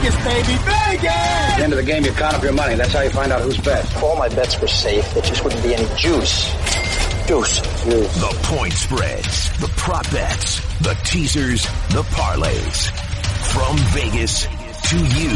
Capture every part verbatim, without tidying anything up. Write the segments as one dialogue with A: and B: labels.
A: Vegas, baby, Vegas!
B: At the end of the game, you count up your money. That's how you find out who's best.
C: If all my bets were safe, there just wouldn't be any juice. Juice. Juice.
D: The point spreads, the prop bets, the teasers, the parlays. From Vegas to you,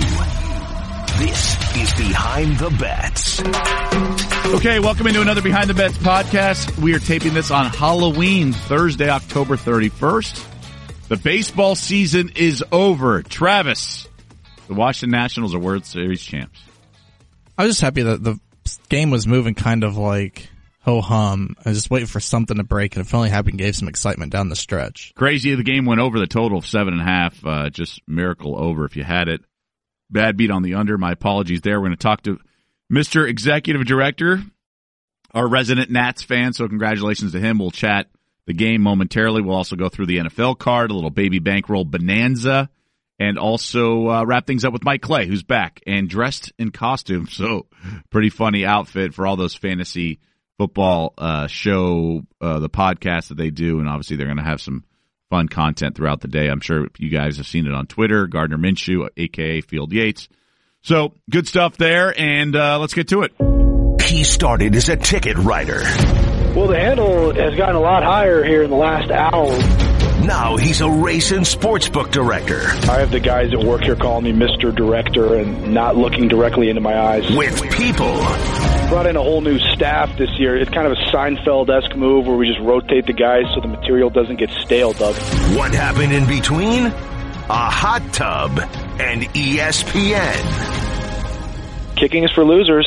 D: this is Behind the Bets.
E: Okay, welcome into another Behind the Bets podcast. We are taping this on Halloween, Thursday, October thirty-first. The baseball season is over. Travis, the Washington Nationals are World Series champs.
F: I was just happy that the game was moving kind of like ho-hum. I was just waiting for something to break, and it finally happened and gave some excitement down the stretch.
E: Crazy, the game went over the total of seven and a half. Uh, just miracle over if you had it. Bad beat on the under. My apologies there. We're going to talk to Mister Executive Director, our resident Nats fan, so congratulations to him. We'll chat the game momentarily. We'll also go through the N F L card, a little baby bankroll bonanza, and also uh, wrap things up with Mike Clay, who's back and dressed in costume. So pretty funny outfit for all those fantasy football uh, show, uh, the podcast that they do, and obviously they're going to have some fun content throughout the day. I'm sure you guys have seen it on Twitter, Gardner Minshew, a k a. Field Yates. So good stuff there, and uh, let's get to it.
D: He started as a ticket writer.
G: Well, the handle has gotten a lot higher here in the last hour.
D: Now he's a race and sportsbook director.
G: I have the guys that work here calling me Mister Director and not looking directly into my eyes.
D: With people.
G: Brought in a whole new staff this year. It's kind of a Seinfeld-esque move where we just rotate the guys so the material doesn't get stale, Doug.
D: What happened in between? A hot tub and E S P N.
G: Kicking is for losers.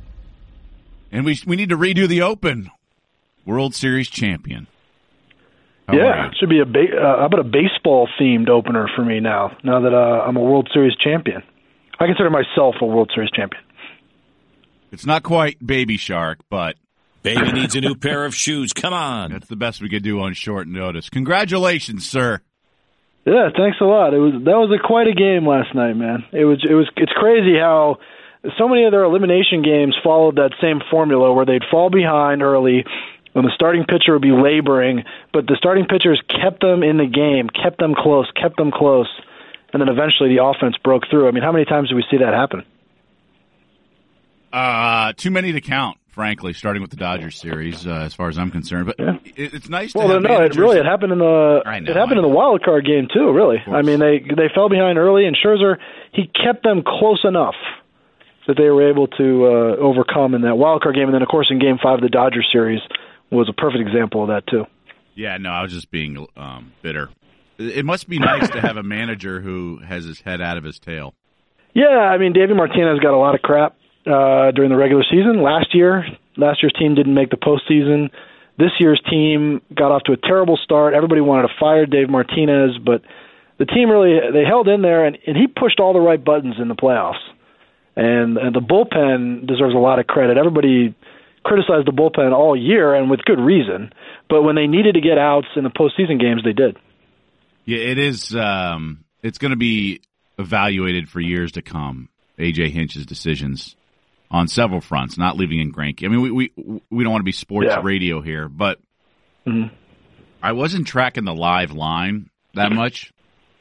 E: And we we need to redo the Open. World Series champion. How
G: yeah, it should be a ba- uh, how about a baseball-themed opener for me now, now that uh, I'm a World Series champion. I consider myself a World Series champion.
E: It's not quite Baby Shark, but
H: Baby needs a new pair of shoes. Come on.
E: That's the best we could do on short notice. Congratulations, sir.
G: Yeah, thanks a lot. It was that was a, quite a game last night, man. It was it was it's crazy how so many of their elimination games followed that same formula where they'd fall behind early when the starting pitcher would be laboring, but the starting pitchers kept them in the game, kept them close, kept them close, and then eventually the offense broke through. I mean, how many times do we see that happen?
E: Uh, too many to count, frankly, starting with the Dodgers series, uh, as far as I'm concerned. But
G: yeah.
E: it, it's nice
G: well,
E: to have
G: no,
E: managers.
G: it really it happened in the
E: know,
G: it happened in the wild card game too. Really, I mean, they they fell behind early, and Scherzer he kept them close enough that they were able to uh, overcome in that wild card game, and then of course in Game Five of the Dodgers series was a perfect example of that too.
E: Yeah, no, I was just being um, bitter. It must be nice to have a manager who has his head out of his tail.
G: Yeah, I mean, David Martinez got a lot of crap uh, during the regular season. Last year, last year's team didn't make the postseason. This year's team got off to a terrible start. Everybody wanted to fire Dave Martinez, but the team really, they held in there, and, and he pushed all the right buttons in the playoffs. And, and the bullpen deserves a lot of credit. Everybody criticized the bullpen all year, and with good reason. But when they needed to get outs in the postseason games, they did.
E: Yeah, it is. Um, it's going to be evaluated for years to come. A J Hinch's decisions on several fronts, not leaving in Greinke. I mean, we we we don't want to be sports
G: yeah.
E: radio here, but
G: mm-hmm.
E: I wasn't tracking the live line that much.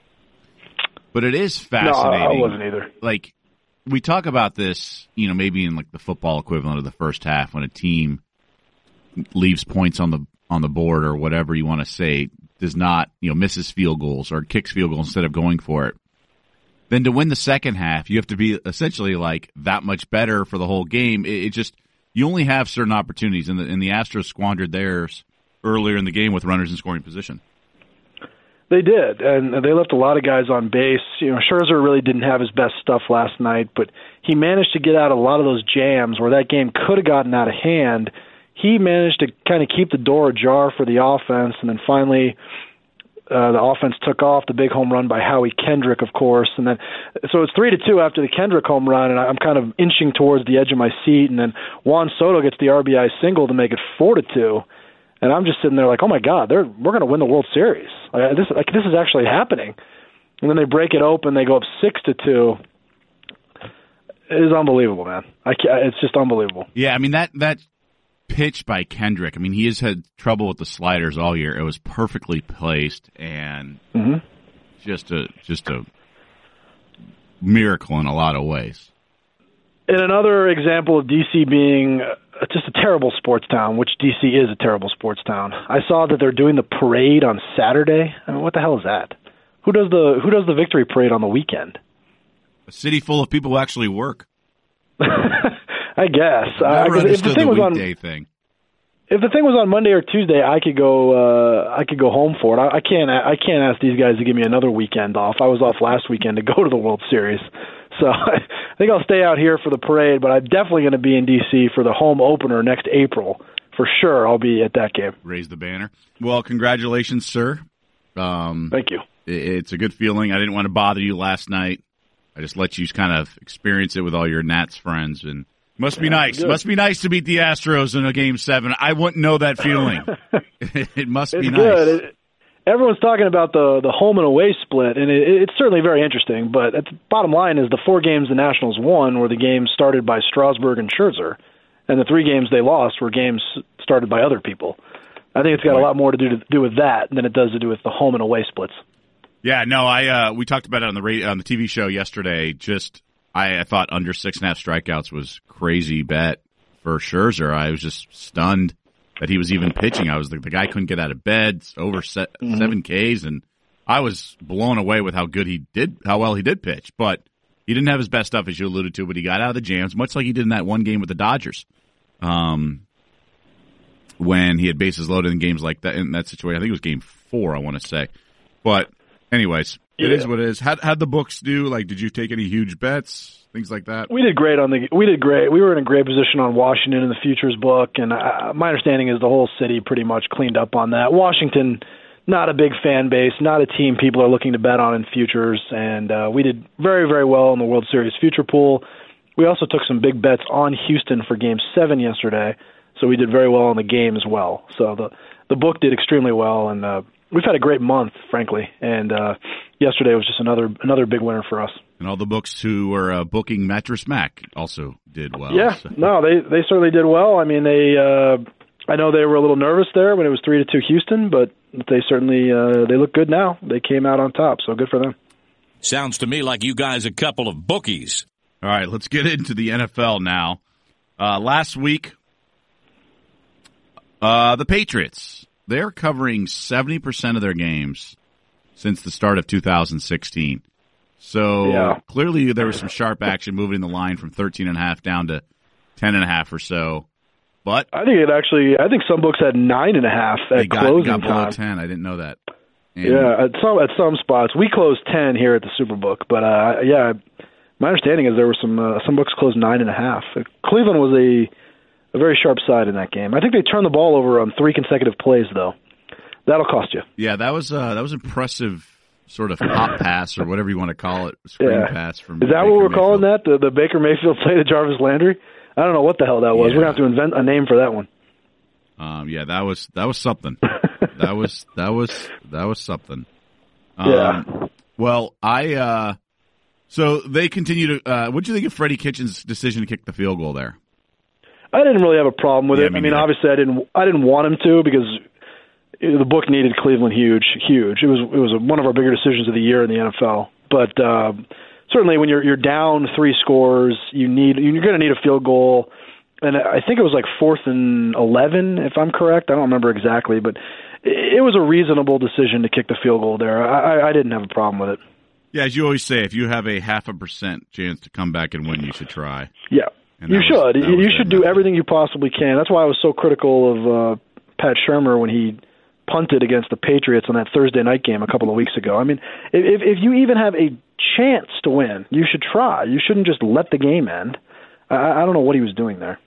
E: But it is fascinating.
G: No, I wasn't either.
E: Like, we talk about this, you know, maybe in like the football equivalent of the first half when a team leaves points on the on the board or whatever you want to say, does not, you know, misses field goals or kicks field goals instead of going for it. Then to win the second half, you have to be essentially like that much better for the whole game. It, it just, you only have certain opportunities, and the, and the Astros squandered theirs earlier in the game with runners in scoring position.
G: They did, and they left a lot of guys on base. You know, Scherzer really didn't have his best stuff last night, but he managed to get out a lot of those jams where that game could have gotten out of hand. He managed to kind of keep the door ajar for the offense, and then finally uh, the offense took off. The big home run by Howie Kendrick, of course, and then so it's three to two after the Kendrick home run, and I'm kind of inching towards the edge of my seat, and then Juan Soto gets the R B I single to make it four to two. And I'm just sitting there like, oh my God, they're we're going to win the World Series. Like this, like this is actually happening. And then they break it open, they go up six to two. It is unbelievable, man. I can't, it's just unbelievable.
E: Yeah, I mean that that pitch by Kendrick. I mean he has had trouble with the sliders all year. It was perfectly placed and
G: mm-hmm.
E: just a just a miracle in a lot of ways.
G: In another example of D C being just a terrible sports town, which D C is a terrible sports town, I saw that they're doing the parade on Saturday. I mean, what the hell is that? Who does the Who does the victory parade on the weekend?
E: A city full of people who actually work.
G: I guess.
E: I never
G: uh,
E: understood
G: if the thing
E: the
G: was on,
E: weekday thing.
G: If the thing was on Monday or Tuesday, I could go. Uh, I could go home for it. I, I can't. I can't ask these guys to give me another weekend off. I was off last weekend to go to the World Series, so I think I'll stay out here for the parade. But I'm definitely going to be in D C for the home opener next April for sure. I'll be at that game.
E: Raise the banner. Well, congratulations, sir. Um,
G: Thank you.
E: It's a good feeling. I didn't want to bother you last night. I just let you kind of experience it with all your Nats friends, and must be yeah, nice. Must be nice to beat the Astros in a game seven. I wouldn't know that feeling. It must
G: it's
E: be nice.
G: Good. It, everyone's talking about the the home and away split, and it, it's certainly very interesting. But at the bottom line is the four games the Nationals won were the games started by Strasburg and Scherzer, and the three games they lost were games started by other people. I think it's got a lot more to do to do with that than it does to do with the home and away splits.
E: Yeah, no, I uh, we talked about it on the radio, on the T V show yesterday. Just I, I thought under six and a half strikeouts was crazy bet for Scherzer. I was just stunned that he was even pitching. I was the, the guy couldn't get out of bed, over set, mm-hmm. seven Ks, and I was blown away with how good he did, how well he did pitch. But he didn't have his best stuff, as you alluded to. But he got out of the jams, much like he did in that one game with the Dodgers, um, when he had bases loaded in games like that in that situation. I think it was game four, I want to say, but. Anyways, it yeah. is what it is. How'd, how'd the books do? Like, did you take any huge bets, things like that?
G: We did great on the. We did great. We were in a great position on Washington in the futures book, and uh, my understanding is the whole city pretty much cleaned up on that. Washington, not a big fan base, not a team people are looking to bet on in futures, and uh, we did very, very well in the World Series future pool. We also took some big bets on Houston for Game Seven yesterday, so we did very well on the game as well. So the the book did extremely well, and. Uh, We've had a great month, frankly, and uh, yesterday was just another another big winner for us.
E: And all the books who were uh, booking Mattress Mac also did well.
G: Yeah, so. no, they they certainly did well. I mean, they uh, I know they were a little nervous there when it was three to two Houston, but they certainly uh, they look good now. They came out on top, so good for them.
H: Sounds to me like you guys a couple of bookies.
E: All right, let's get into the N F L now. Uh, last week, uh, the Patriots. They're covering seventy percent of their games since the start of two thousand sixteen. So
G: yeah.
E: Clearly there was some sharp action moving the line from thirteen and a half down to ten and a half or so. But
G: I think it actually, I think some books had nine and a half at
E: they got,
G: closing
E: got below
G: time.
E: ten. I didn't know that. And
G: yeah, at some at some spots we closed ten here at the Superbook, but uh, yeah, my understanding is there were some uh, some books closed nine and a half. Cleveland was a A very sharp side in that game. I think they turned the ball over on three consecutive plays, though. That'll cost you.
E: Yeah, that was uh, that was impressive. Sort of hot pass or whatever you want to call it, screen
G: yeah.
E: pass from.
G: Is that
E: Baker
G: what we're
E: Mayfield.
G: calling that? The, the Baker Mayfield play to Jarvis Landry? I don't know what the hell that was.
E: Yeah.
G: We're gonna have to invent a name for that one.
E: Um, yeah, that was that was something. that was that was that was something. Um,
G: yeah.
E: Well, I. Uh, so they continue to. Uh, what do you think of Freddie Kitchens' decision to kick the field goal there?
G: I didn't really have a problem with
E: yeah,
G: it.
E: Me
G: I mean,
E: neither.
G: obviously, I didn't. I didn't want him to because the book needed Cleveland huge, huge. It was it was one of our bigger decisions of the year in the N F L. But uh, certainly, when you're you're down three scores, you need you're going to need a field goal. And I think it was like fourth and eleven, if I'm correct. I don't remember exactly, but it was a reasonable decision to kick the field goal there. I, I didn't have a problem with it.
E: Yeah, as you always say, if you have a half a percent chance to come back and win, you should try.
G: Yeah,
E: and
G: you
E: was,
G: should. You should do
E: method.
G: everything you possibly can. That's why I was so critical of uh, Pat Shurmur when he punted against the Patriots on that Thursday night game a couple of weeks ago. I mean, if, if you even have a chance to win, you should try. You shouldn't just let the game end. I, I don't know what he was doing there.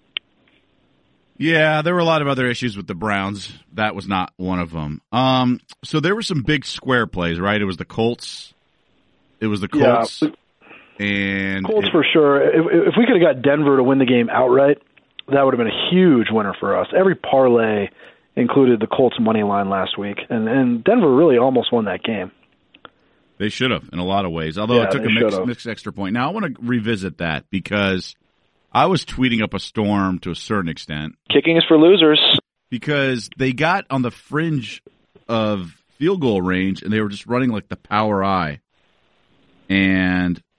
E: Yeah, there were a lot of other issues with the Browns. That was not one of them. Um, so there were some big square plays, right? It was the Colts. It was the Colts.
G: Yeah.
E: And
G: Colts
E: it,
G: for sure. If, if we could have got Denver to win the game outright, that would have been a huge winner for us. Every parlay included the Colts money line last week, and, and Denver really almost won that game.
E: They should have in a lot of ways, although
G: yeah,
E: it took a mixed, mixed extra point. Now, I want to revisit that because I was tweeting up a storm to a certain extent.
C: Kicking is for losers.
E: Because they got on the fringe of field goal range, and they were just running like the power eye. And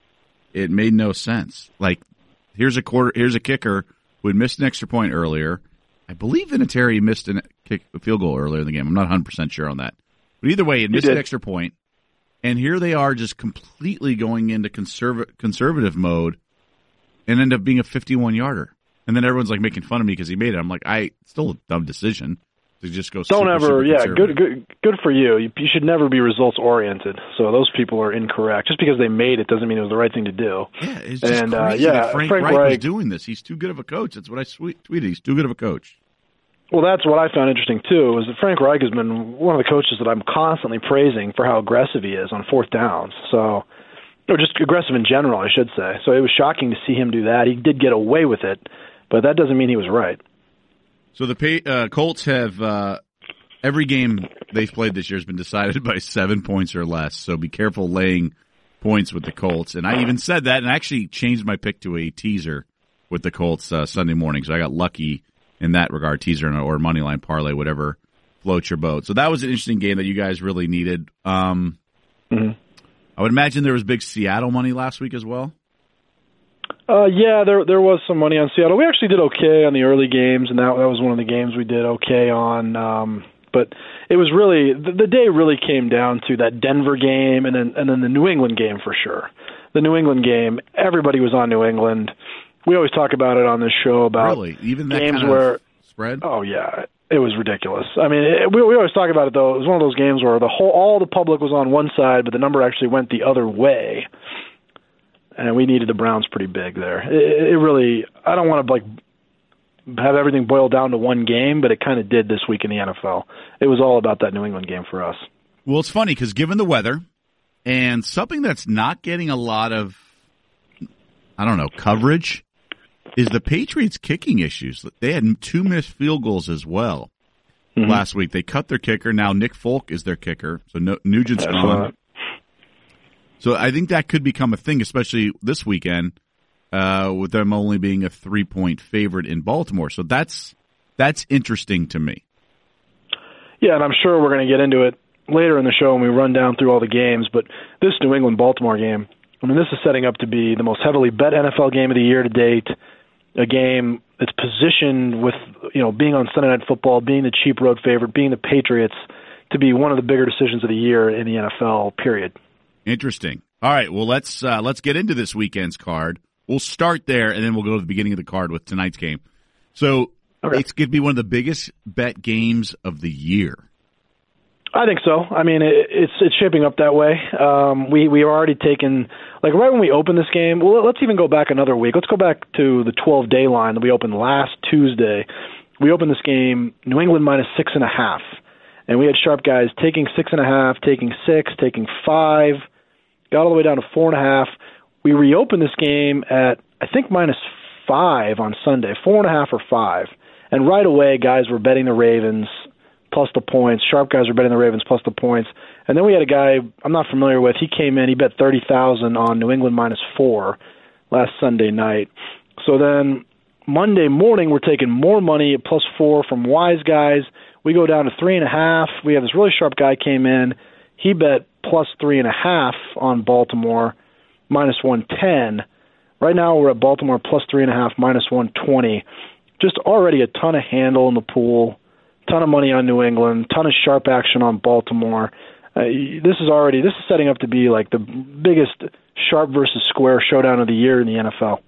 E: it made no sense. Like, here's a quarter, here's a kicker who had missed an extra point earlier. I believe Vinatieri missed a kick, a field goal earlier in the game. I'm not one hundred percent sure on that. But either way, he missed an extra point. And here they are just completely going into conserv- conservative mode and end up being a fifty-one yarder. And then everyone's like making fun of me because he made it. I'm like, I still a dumb decision to just go.
G: Don't
E: super,
G: ever,
E: super
G: yeah, good, good, good for you. you. You should never be results oriented. So those people are incorrect. Just because they made it doesn't mean it was the right thing to do.
E: Yeah, it's just
G: and,
E: crazy
G: uh, yeah,
E: that Frank,
G: Frank
E: Reich,
G: Reich
E: was doing this. He's too good of a coach. That's what I sweet, tweeted. He's too good of a coach.
G: Well, that's what I found interesting, too, is that Frank Reich has been one of the coaches that I'm constantly praising for how aggressive he is on fourth downs. So, or just aggressive in general, I should say. So it was shocking to see him do that. He did get away with it, but that doesn't mean he was right.
E: So the uh, Colts have, uh, every game they've played this year has been decided by seven points or less, so be careful laying points with the Colts. And I even said that, and I actually changed my pick to a teaser with the Colts uh, Sunday morning, so I got lucky in that regard, teaser or moneyline parlay, whatever floats your boat. So that was an interesting game that you guys really needed. Um, mm-hmm. I would imagine there was big Seattle money last week as well.
G: Uh, yeah, there there was some money on Seattle. We actually did okay on the early games, and that that was one of the games we did okay on. Um, but it was really the, the day really came down to that Denver game, and then and then the New England game for sure. The New England game, everybody was on New England. We always talk about it on this show about
E: really? Even that
G: games
E: kind of
G: where
E: spread.
G: Oh yeah, it was ridiculous. I mean, it, we we always talk about it though. It was one of those games where the whole all the public was on one side, but the number actually went the other way, and we needed the Browns pretty big there. It, it really, I don't want to like have everything boiled down to one game, but it kind of did this week in the N F L. It was all about that New England game for us.
E: Well, it's funny because given the weather and something that's not getting a lot of, I don't know, coverage, is the Patriots' kicking issues. They had two missed field goals as well mm-hmm. last week. They cut their kicker. Now Nick Folk is their kicker, so no, Nugent's
G: That's
E: gone.
G: Right.
E: So I think that could become a thing, especially this weekend, uh, with them only being a three-point favorite in Baltimore. So that's that's interesting to me.
G: Yeah, and I'm sure we're going to get into it later in the show when we run down through all the games, but this New England-Baltimore game, I mean, this is setting up to be the most heavily bet N F L game of the year to date. A game that's positioned with, you know, being on Sunday Night Football, being the cheap road favorite, being the Patriots, to be one of the bigger decisions of the year in the N F L, period.
E: Interesting. All right, well, let's uh, let's get into this weekend's card. We'll start there, and then we'll go to the beginning of the card with tonight's game. So okay. It's going to be one of the biggest bet games of the year.
G: I think so. I mean, it, it's it's shaping up that way. Um, we we already taken, like right when we opened this game, well, let's even go back another week. Let's go back to the twelve-day line that we opened last Tuesday. We opened this game, New England minus six and a half. And we had sharp guys taking six and a half, taking six, taking five, got all the way down to four and a half. We reopened this game at, I think, minus five on Sunday, four and a half or five. And right away, guys were betting the Ravens plus the points. Sharp guys were betting the Ravens plus the points. And then we had a guy I'm not familiar with. He came in, he bet thirty thousand on New England minus four last Sunday night. So then Monday morning, we're taking more money at plus four from Wise Guys. We go down to three and a half. We have this really sharp guy came in. He bet plus three and a half on Baltimore, minus one ten. Right now we're at Baltimore plus three and a half, minus one twenty. Just already a ton of handle in the pool. Ton of money on New England, ton of sharp action on Baltimore. Uh, this is already this is setting up to be like the biggest sharp versus square showdown of the year in the N F L.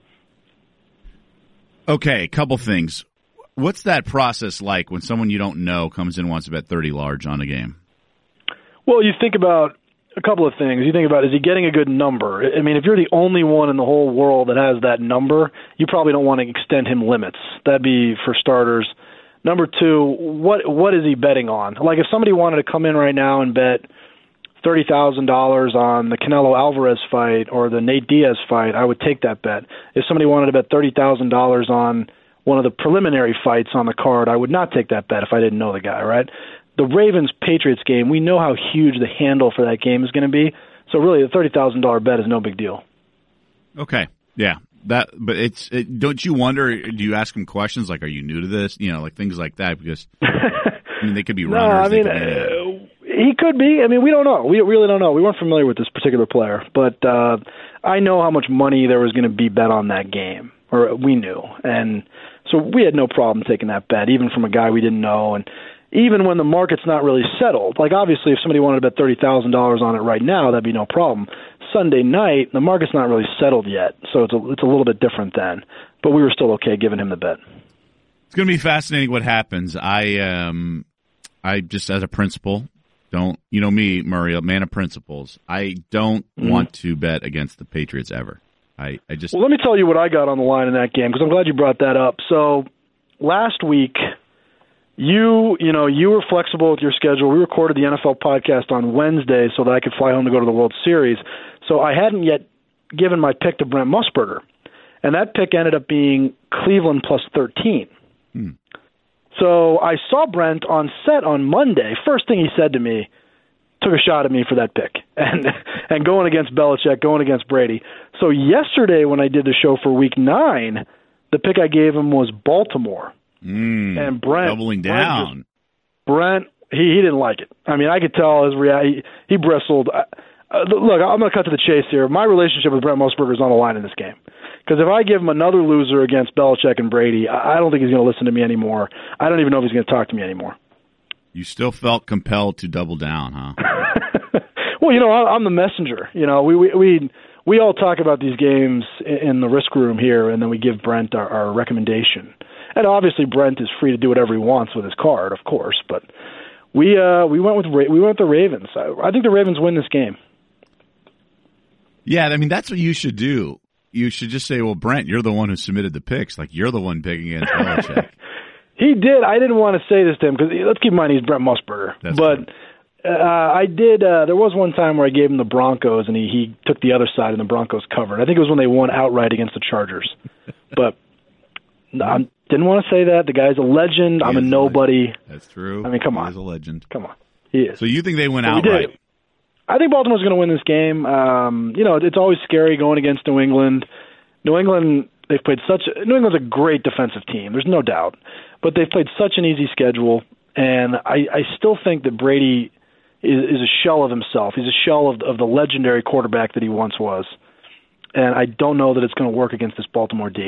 E: Okay, a couple things. What's that process like when someone you don't know comes in and wants to bet thirty large on a game?
G: Well, you think about a couple of things. You think about, is he getting a good number? I mean, if you're the only one in the whole world that has that number, you probably don't want to extend him limits. That'd be for starters. Number two, what what is he betting on? Like if somebody wanted to come in right now and bet thirty thousand dollars on the Canelo Alvarez fight or the Nate Diaz fight, I would take that bet. If somebody wanted to bet thirty thousand dollars on one of the preliminary fights on the card, I would not take that bet if I didn't know the guy, right? The Ravens-Patriots game, we know how huge the handle for that game is going to be, so really the thirty thousand dollars bet is no big deal.
E: Okay, yeah. That, but it's. It, don't you wonder? Do you ask them questions like, "Are you new to this?" You know, like things like that. Because I mean, they could be runners.
G: No, I mean,
E: could be,
G: uh, he could be. I mean, we don't know. We really don't know. We weren't familiar with this particular player, but uh, I know how much money there was going to be bet on that game, or we knew. And so we had no problem taking that bet, even from a guy we didn't know. And even when the market's not really settled, like obviously if somebody wanted to bet thirty thousand dollars on it right now, that'd be no problem. Sunday night, the market's not really settled yet, so it's a, it's a little bit different then. But we were still okay giving him the bet.
E: It's going to be fascinating what happens. I, um, I just as a principal, don't, you know me, Murray, a man of principles. I don't mm-hmm. want to bet against the Patriots ever. I, I just.
G: Well, let me tell you what I got on the line in that game, because I'm glad you brought that up. So last week, you, you know, you were flexible with your schedule. We recorded the N F L podcast on Wednesday so that I could fly home to go to the World Series. So I hadn't yet given my pick to Brent Musburger, and that pick ended up being Cleveland plus thirteen. Hmm. So I saw Brent on set on Monday. First thing he said to me, took a shot at me for that pick, and and going against Belichick, going against Brady. So yesterday when I did the show for Week Nine, the pick I gave him was Baltimore,
E: mm,
G: and Brent
E: doubling down.
G: Brent, just, Brent he he didn't like it. I mean, I could tell his reaction. He, he bristled. Uh, look, I'm going to cut to the chase here. My relationship with Brent Musburger is on the line in this game. Because if I give him another loser against Belichick and Brady, I don't think he's going to listen to me anymore. I don't even know if he's going to talk to me anymore.
E: You still felt compelled to double down, huh?
G: Well, you know, I'm the messenger. You know, we we we, we all talk about these games in the risk room here, and then we give Brent our, our recommendation. And obviously, Brent is free to do whatever he wants with his card, of course. But we uh, we went with we went with the Ravens. I, I think the Ravens win this game.
E: Yeah, I mean that's what you should do. You should just say, well, Brent, you're the one who submitted the picks. Like, you're the one picking against Belichick.
G: He did. I didn't want to say this to him because let's keep in mind he's Brent Musburger.
E: That's
G: but uh, I did. Uh, there was one time where I gave him the Broncos, and he, he took the other side, and the Broncos covered. I think it was when they won outright against the Chargers. But no, I didn't want to say that. The guy's a legend.
E: He
G: I'm a nobody.
E: A That's true.
G: I mean, come
E: he
G: on.
E: He's a legend.
G: Come on. He is.
E: So you think they win
G: so
E: outright?
G: I think Baltimore's going to win this game. Um, you know, it's always scary going against New England. New England, they've played such – New England's a great defensive team. There's no doubt. But they've played such an easy schedule, and I, I still think that Brady is, is a shell of himself. He's a shell of, of the legendary quarterback that he once was. And I don't know that it's going to work against this Baltimore D.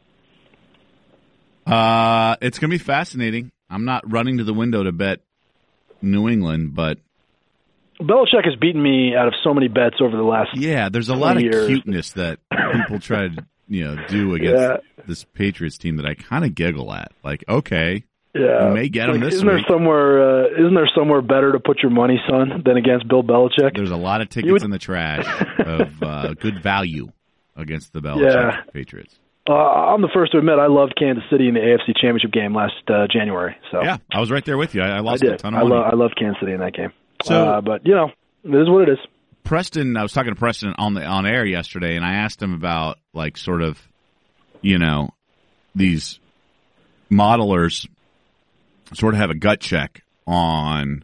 E: Uh, it's going to be fascinating. I'm not running to the window to bet New England, but –
G: Belichick has beaten me out of so many bets over the last
E: yeah. There's a lot of
G: years.
E: cuteness that people try to you know do against yeah. this Patriots team that I kind of giggle at. Like, okay,
G: yeah,
E: you may get
G: like,
E: them this
G: isn't
E: week.
G: There somewhere, uh, isn't there somewhere better to put your money, son, than against Bill Belichick?
E: There's a lot of tickets would... in the trash of uh, good value against the Belichick
G: yeah.
E: Patriots.
G: Uh, I'm the first to admit I loved Kansas City in the A F C Championship game last uh, January. So
E: yeah, I was right there with you. I, I lost
G: I did.
E: a ton of
G: I
E: money.
G: Lo- I loved Kansas City in that game.
E: So,
G: uh, but you know. It is what it is.
E: Preston, I was talking to Preston on the on air yesterday, and I asked him about like sort of, you know, these modelers sort of have a gut check on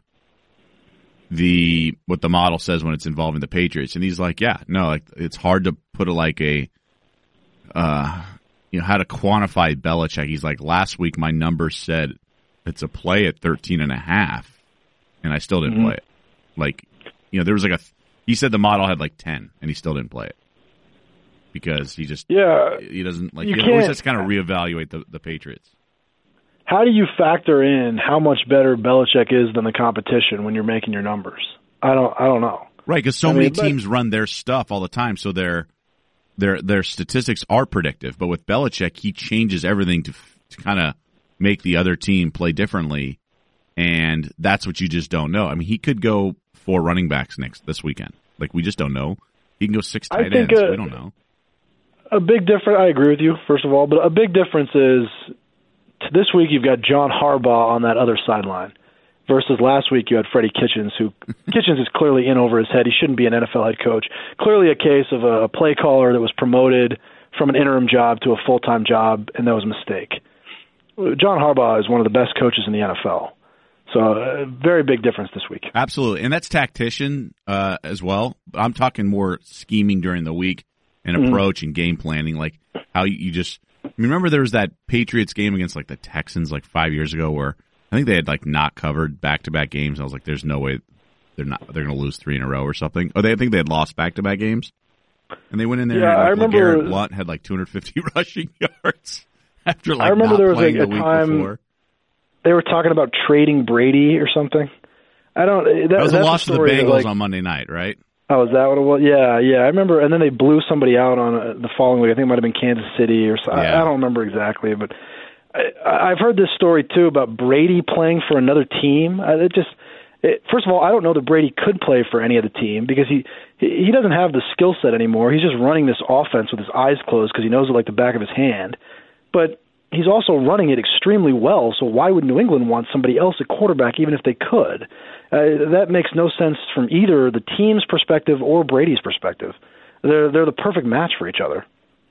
E: the what the model says when it's involving the Patriots, and he's like, yeah, no, like it's hard to put a, like a, uh, you know, how to quantify Belichick. He's like, last week my number said it's a play at thirteen and a half, and I still didn't mm-hmm. play it. Like, you know, there was like a, he said the model had like ten, and he still didn't play it because he just,
G: yeah,
E: he doesn't like.
G: You
E: he always has to kind of reevaluate the, the Patriots.
G: How do you factor in how much better Belichick is than the competition when you're making your numbers? I don't, I don't know.
E: Right, because so
G: I
E: many
G: mean,
E: teams
G: but,
E: run their stuff all the time, so their their their statistics are predictive. But with Belichick, he changes everything to, to kind of make the other team play differently. And that's what you just don't know. I mean, he could go four running backs next this weekend. Like, we just don't know. He can go six tight ends. A, we don't know.
G: A big difference. I agree with you, first of all, but a big difference is this week you've got John Harbaugh on that other sideline versus last week you had Freddie Kitchens, who Kitchens is clearly in over his head. He shouldn't be an N F L head coach. Clearly a case of a play caller that was promoted from an interim job to a full-time job, and that was a mistake. John Harbaugh is one of the best coaches in the N F L. So a very big difference this week.
E: Absolutely. And that's tactician uh, as well. I'm talking more scheming during the week and
G: Mm-hmm.
E: approach and game planning, like how you just I mean, remember there was that Patriots game against like the Texans like five years ago where I think they had like not covered back-to-back games. I was like, there's no way they're not they're going to lose three in a row or something. Oh, they I think they had lost back-to-back games. And they went in there
G: Yeah,
E: and like,
G: I remember
E: LeGarrette Blount had like two hundred fifty rushing yards after like
G: I remember
E: not
G: there was
E: playing
G: like a
E: the week
G: time
E: before.
G: They were talking about trading Brady or something. I don't. That,
E: That was a
G: that's
E: loss to the
G: story that,
E: Bengals
G: like,
E: on Monday night, right?
G: Oh, is that what it was? Yeah, yeah. I remember, and then they blew somebody out on uh, the following week. I think it might have been Kansas City or something.
E: Yeah.
G: I, I don't remember exactly, but I, I've heard this story too about Brady playing for another team. I, it just, it, first of all, I don't know that Brady could play for any other team because he he doesn't have the skill set anymore. He's just running this offense with his eyes closed because he knows it like the back of his hand. But he's also running it extremely well. So why would New England want somebody else at quarterback, even if they could? Uh, that makes no sense from either the team's perspective or Brady's perspective. They're they're the perfect match for each other.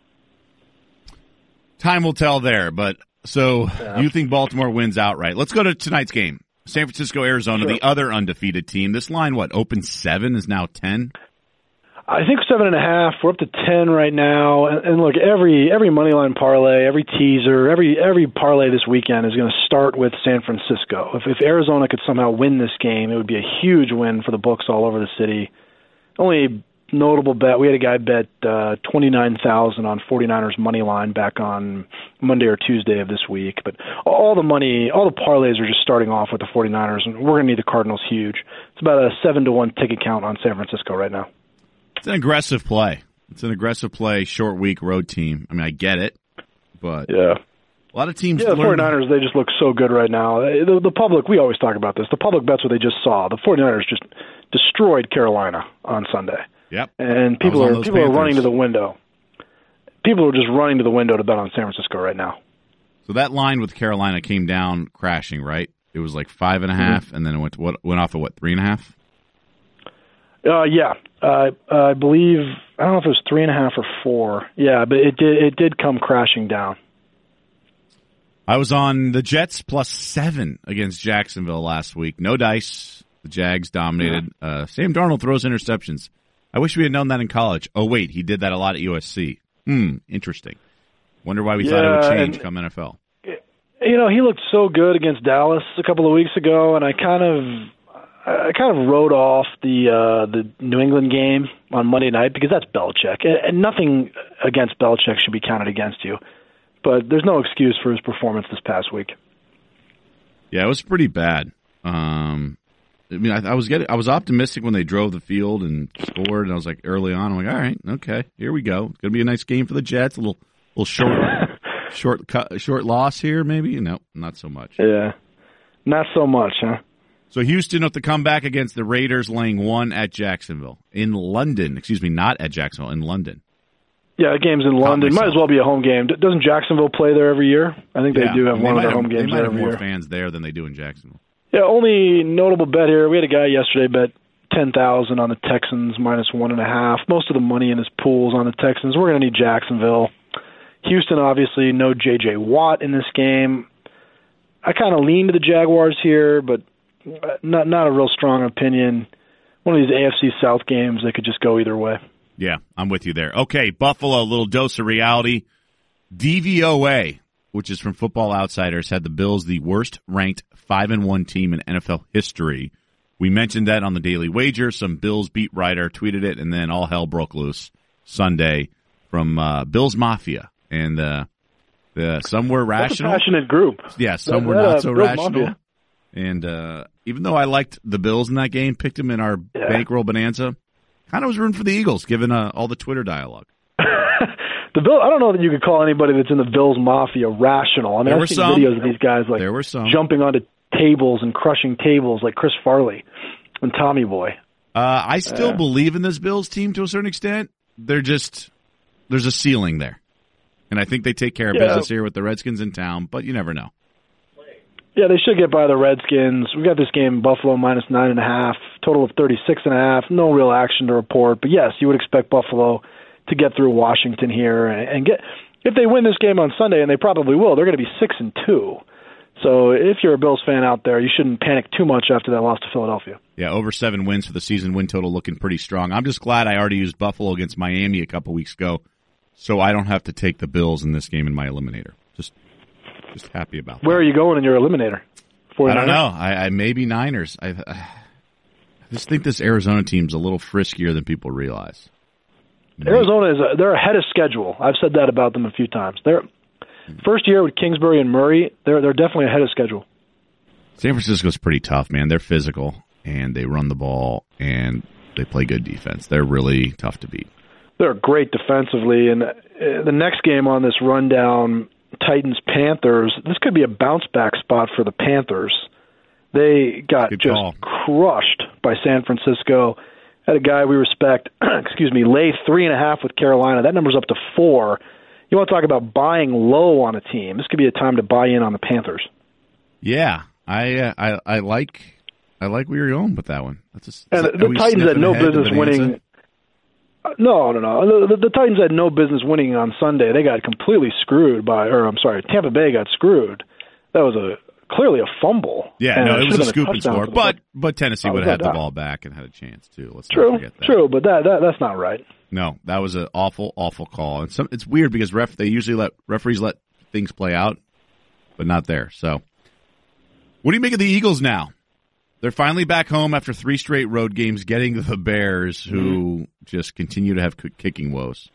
E: Time will tell there, but so
G: Yeah.
E: you think Baltimore wins outright. Let's go to tonight's game. San Francisco, Arizona,
G: Sure.
E: the other undefeated team. This line, what, open seven, is now ten?
G: I think seven and a half. We're up to ten right now. And, and look, every every money line parlay, every teaser, every every parlay this weekend is going to start with San Francisco. If, if Arizona could somehow win this game, it would be a huge win for the books all over the city. Only notable bet, we had a guy bet uh, twenty-nine thousand on 49ers money line back on Monday or Tuesday of this week. But all the money, all the parlays are just starting off with the 49ers, and we're going to need the Cardinals huge. It's about a seven to one ticket count on San Francisco right now.
E: It's an aggressive play. It's an aggressive play, short week road team. I mean, I get it, but
G: Yeah.
E: a lot of teams.
G: Yeah, the
E: learn-
G: 49ers, they just look so good right now. The, the public, we always talk about this. The public bets what they just saw. The 49ers just destroyed Carolina on Sunday.
E: Yep.
G: And people
E: I was on
G: are
E: those
G: people
E: Panthers.
G: are running to the window. People are just running to the window to bet on San Francisco right now.
E: So that line with Carolina came down crashing, right? It was like five and a half,
G: Mm-hmm.
E: and then it went to what went off of what three and a half.
G: Uh, yeah, uh, I believe I don't know if it was three and a half or four. Yeah, but it did it did come crashing down.
E: I was on the Jets plus seven against Jacksonville last week. No dice. The Jags dominated. Uh, Sam Darnold throws interceptions. I wish we had known that in college. Oh, wait, he did that a lot at U S C. Hmm, interesting. Wonder why we thought it would
G: Yeah,
E: change
G: and-
E: come N F L.
G: You know, he looked so good against Dallas a couple of weeks ago, and I kind of, I kind of wrote off the uh, the New England game on Monday night because that's Belichick, and, and nothing against Belichick should be counted against you. But there's no excuse for his performance this past week.
E: Yeah, it was pretty bad. Um, I mean, I, I was getting, I was optimistic when they drove the field and scored, and I was like, early on, I'm like, all right, okay, here we go. It's gonna be a nice game for the Jets. A little, little short, short, cut, short loss here, maybe. No, not so much.
G: Yeah, not so much, huh?
E: So Houston with the comeback against the Raiders, laying one at Jacksonville in London. Excuse me, not at Jacksonville, in London.
G: Yeah, the game's in London. Might as well be a home game. Doesn't Jacksonville play there every year? I think they
E: Yeah,
G: do have
E: and
G: one
E: they
G: of their
E: might
G: home
E: have-
G: games
E: They might
G: there
E: have
G: every
E: more
G: year.
E: fans there than they do in Jacksonville.
G: Yeah, only notable bet here. We had a guy yesterday bet ten thousand on the Texans minus one and a half. Most of the money in his pool's on the Texans. We're going to need Jacksonville. Houston, obviously, no J J Watt in this game. I kind of lean to the Jaguars here, but not not a real strong opinion. One of these A F C South games, they could just go either way.
E: Yeah, I'm with you there. Okay, Buffalo, a little dose of reality. D V O A, which is from Football Outsiders, had the Bills the worst ranked five and one team in N F L history. We mentioned that on the Daily Wager. Some Bills beat writer tweeted it, and then all hell broke loose Sunday from uh, Bills Mafia. And uh, the, some were rational.
G: That's a passionate group.
E: Yeah, some
G: That-
E: were
G: that,
E: not
G: uh,
E: so
G: Bills
E: rational.
G: Mafia.
E: And uh, even though I liked the Bills in that game, picked them in our
G: Yeah.
E: bankroll bonanza, kind of was rooting for the Eagles, given uh, all the Twitter dialogue.
G: The Bill, I don't know that you could call anybody that's in the Bills Mafia rational. I mean,
E: There
G: I've
E: were
G: seen
E: some.
G: videos of these guys like
E: There were some.
G: jumping onto tables and crushing tables, like Chris Farley and Tommy Boy.
E: Uh, I still
G: Yeah.
E: believe in this Bills team to a certain extent. They're just there's a ceiling there, and I think they take care of
G: Yeah.
E: business here with the Redskins in town. But you never know.
G: Yeah, they should get by the Redskins. We got this game Buffalo minus nine and a half, total of thirty six and a half. No real action to report, but yes, you would expect Buffalo to get through Washington here and, and get. If they win this game on Sunday, and they probably will, they're going to be six and two. So if you're a Bills fan out there, you shouldn't panic too much after that loss to Philadelphia.
E: Yeah, over seven wins for the season, win total looking pretty strong. I'm just glad I already used Buffalo against Miami a couple weeks ago, so I don't have to take the Bills in this game in my eliminator. Just, just happy about that.
G: Where are you going in your eliminator?
E: I don't know. I, I maybe Niners. I, I just think this Arizona team's a little friskier than people realize.
G: Arizona is a, they're ahead of schedule. I've said that about them a few times. They're first year with Kingsbury and Murray. They're they're definitely ahead of schedule.
E: San Francisco's pretty tough, man. They're physical and they run the ball and they play good defense. They're really tough to beat.
G: They're great defensively, and the next game on this rundown, Titans-Panthers, this could be a bounce-back spot for the Panthers. They got just call. crushed by San Francisco. Had a guy we respect, excuse me, lay three and a half with Carolina. That number's up to four. You want to talk about buying low on a team. This could be a time to buy in on the Panthers.
E: Yeah, I uh, I, I like I like where you're going with that one. That's a,
G: and the, the Titans had no business winning. No, no, no. The, the, the Titans had no business winning on Sunday. They got completely screwed by, or I'm sorry, Tampa Bay got screwed. That was a clearly a fumble.
E: Yeah,
G: and
E: no, it,
G: it
E: was a
G: a
E: scoop and score. But but Tennessee would have had the
G: doubt.
E: ball back and had a chance too. Let's
G: true,
E: not forget that.
G: True, but that, that that's not right.
E: No, that was an awful, awful call. And some, it's weird because ref they usually let referees let things play out, but not there. So, what do you make of the Eagles now? They're finally back home after three straight road games, getting the Bears, who mm-hmm. just continue to have kicking woes.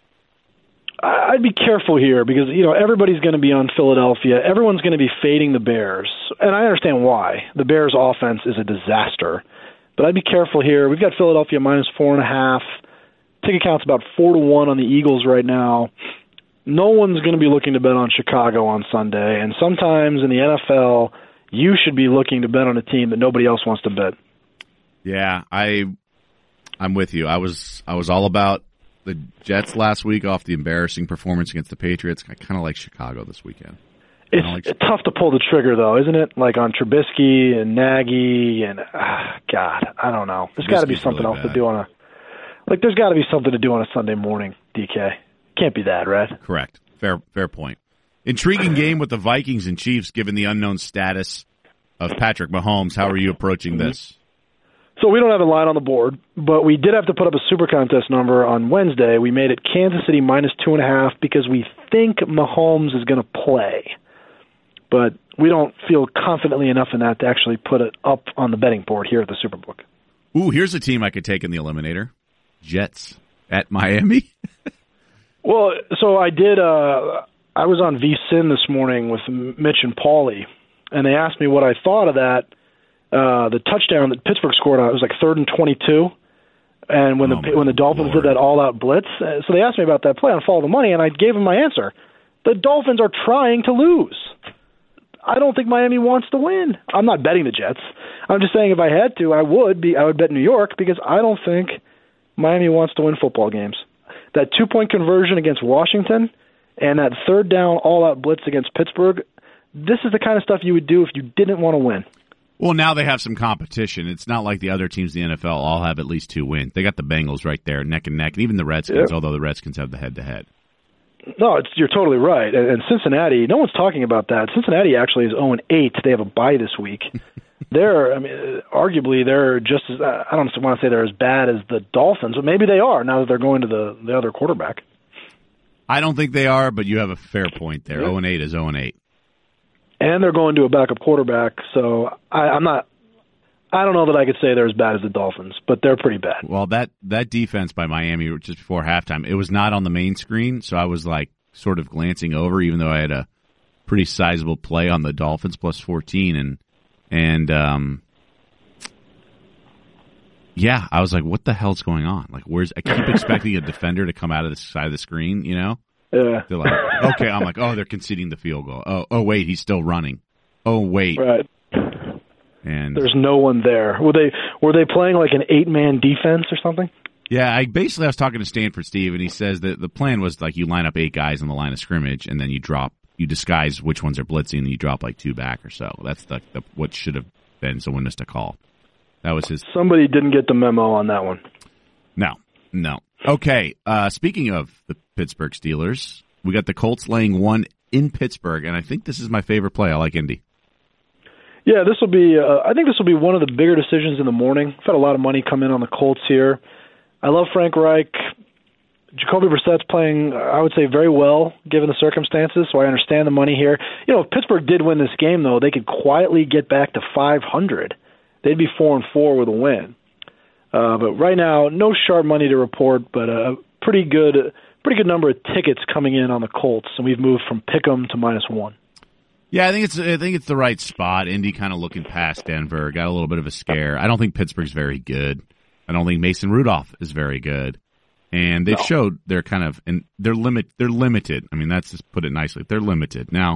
G: I'd be careful here because, you know, everybody's going to be on Philadelphia. Everyone's going to be fading the Bears, and I understand why. The Bears' offense is a disaster. But I'd be careful here. We've got Philadelphia minus four and a half. Ticket count's about four to one on the Eagles right now. No one's going to be looking to bet on Chicago on Sunday, and sometimes in the N F L – you should be looking to bet on a team that nobody else wants to bet.
E: Yeah, I, I'm with you. I was I was all about the Jets last week off the embarrassing performance against the Patriots. I kind of like Chicago this weekend.
G: It's
E: like
G: tough to pull the trigger, though, isn't it? Like on Trubisky and Nagy and, uh, God, I don't know. There's got to be something really else bad. to do on a – like there's got to be something to do on a Sunday morning, D K. Can't be that, right?
E: Correct. Fair Fair point. Intriguing game with the Vikings and Chiefs, given the unknown status of Patrick Mahomes. How are you approaching this?
G: So we don't have a line on the board, but we did have to put up a super contest number on Wednesday. We made it Kansas City minus two and a half because we think Mahomes is going to play. But we don't feel confidently enough in that to actually put it up on the betting board here at the Superbook.
E: Ooh, here's a team I could take in the Eliminator. Jets at Miami.
G: Well, so I did uh, – I was on VSiN this morning with Mitch and Paulie, and they asked me what I thought of that. Uh, the touchdown that Pittsburgh scored on it was like third and twenty-two, and when
E: oh
G: the when the Dolphins
E: Lord.
G: did that all-out blitz, uh, so they asked me about that play on Follow the Money, and I gave them my answer. The Dolphins are trying to lose. I don't think Miami wants to win. I'm not betting the Jets. I'm just saying if I had to, I would be. I would bet New York because I don't think Miami wants to win football games. That two-point conversion against Washington. And that third down all-out blitz against Pittsburgh, this is the kind of stuff you would do if you didn't want to win.
E: Well, now they have some competition. It's not like the other teams in the N F L all have at least two wins. They got the Bengals right there, neck and neck, and even the Redskins,
G: yeah.
E: although the Redskins have the head-to-head.
G: No, it's, you're totally right. And, and Cincinnati, no one's talking about that. Cincinnati actually is oh and eight. They have a bye this week. They're, I mean, arguably, they're just as, I don't want to say they're as bad as the Dolphins, but maybe they are now that they're going to the, the other quarterback.
E: I don't think they are, but you have a fair point there. oh and eight is oh and eight.
G: And they're going to a backup quarterback, so I, I'm not – I don't know that I could say they're as bad as the Dolphins, but they're pretty bad.
E: Well, that, that defense by Miami just before halftime, it was not on the main screen, so I was like sort of glancing over, even though I had a pretty sizable play on the Dolphins plus fourteen. And, and um, yeah, I was like, what the hell's going on? Like, where's – I keep expecting a defender to come out of the side of the screen, you know?
G: Yeah.
E: They're like, okay, I'm like, oh, they're conceding the field goal. Oh, oh, wait, he's still running. Oh, wait.
G: Right.
E: And
G: there's no one there. Were they were they playing like an eight-man defense or something?
E: Yeah, I basically I was talking to Stanford Steve, and he says that the plan was like you line up eight guys on the line of scrimmage, and then you drop, you disguise which ones are blitzing, and you drop like two back or so. That's the, the what should have been. Someone missed a call. That was his.
G: Somebody didn't get the memo on that one.
E: No, no. Okay, uh, speaking of the Pittsburgh Steelers, we got the Colts laying one in Pittsburgh, and I think this is my favorite play. I like Indy.
G: Yeah, this will be. Uh, I think this will be one of the bigger decisions in the morning. I've had a lot of money come in on the Colts here. I love Frank Reich. Jacoby Brissett's playing, I would say, very well given the circumstances, so I understand the money here. You know, if Pittsburgh did win this game, though, they could quietly get back to five hundred. They'd be four and four with a win. Uh, but right now, no sharp money to report, but uh, pretty good, pretty good number of tickets coming in on the Colts, and we've moved from pick'em to minus one.
E: Yeah, I think it's I think it's the right spot. Indy kind of looking past Denver, got a little bit of a scare. I don't think Pittsburgh's very good. I don't think Mason Rudolph is very good, and they've no. showed they're kind of and they're limit they're limited. I mean, that's just put it nicely. They're limited now.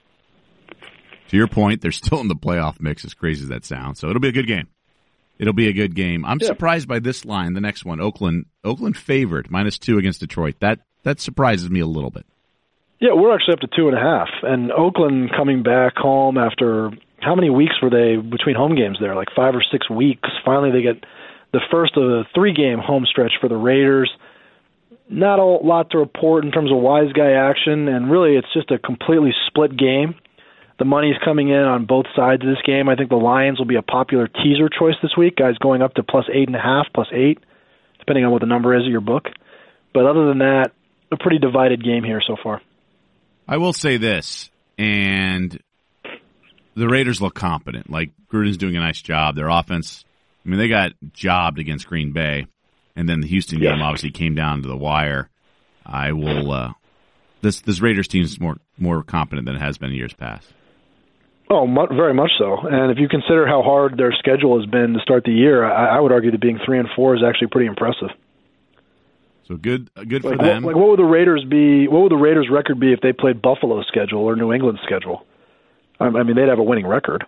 E: To your point, they're still in the playoff mix. As crazy as that sounds, so it'll be a good game. It'll be a good game. I'm yeah. surprised by this line. The next one, Oakland Oakland favored minus two against Detroit. That that surprises me a little bit.
G: Yeah, we're actually up to two and a half. And Oakland coming back home after how many weeks were they between home games there? Like five or six weeks. Finally, they get the first of the three-game home stretch for the Raiders. Not a lot to report in terms of wise guy action, and really it's just a completely split game. The money's coming in on both sides of this game. I think the Lions will be a popular teaser choice this week. Guys going up to plus eight and a half, plus eight, depending on what the number is of your book. But other than that, a pretty divided game here so far.
E: I will say this, and the Raiders look competent. Like, Gruden's doing a nice job. Their offense, I mean, they got jobbed against Green Bay, and then the Houston game
G: yeah.
E: obviously came down to the wire. I will, uh, this this Raiders team is more, more competent than it has been in years past.
G: Oh, mu- very much so. And if you consider how hard their schedule has been to start the year, I, I would argue that being three and four is actually pretty impressive.
E: So good, good for
G: like,
E: them.
G: What, like, what would the Raiders be? What would the Raiders' record be if they played Buffalo's schedule or New England's schedule? I, I mean, they'd have a winning record.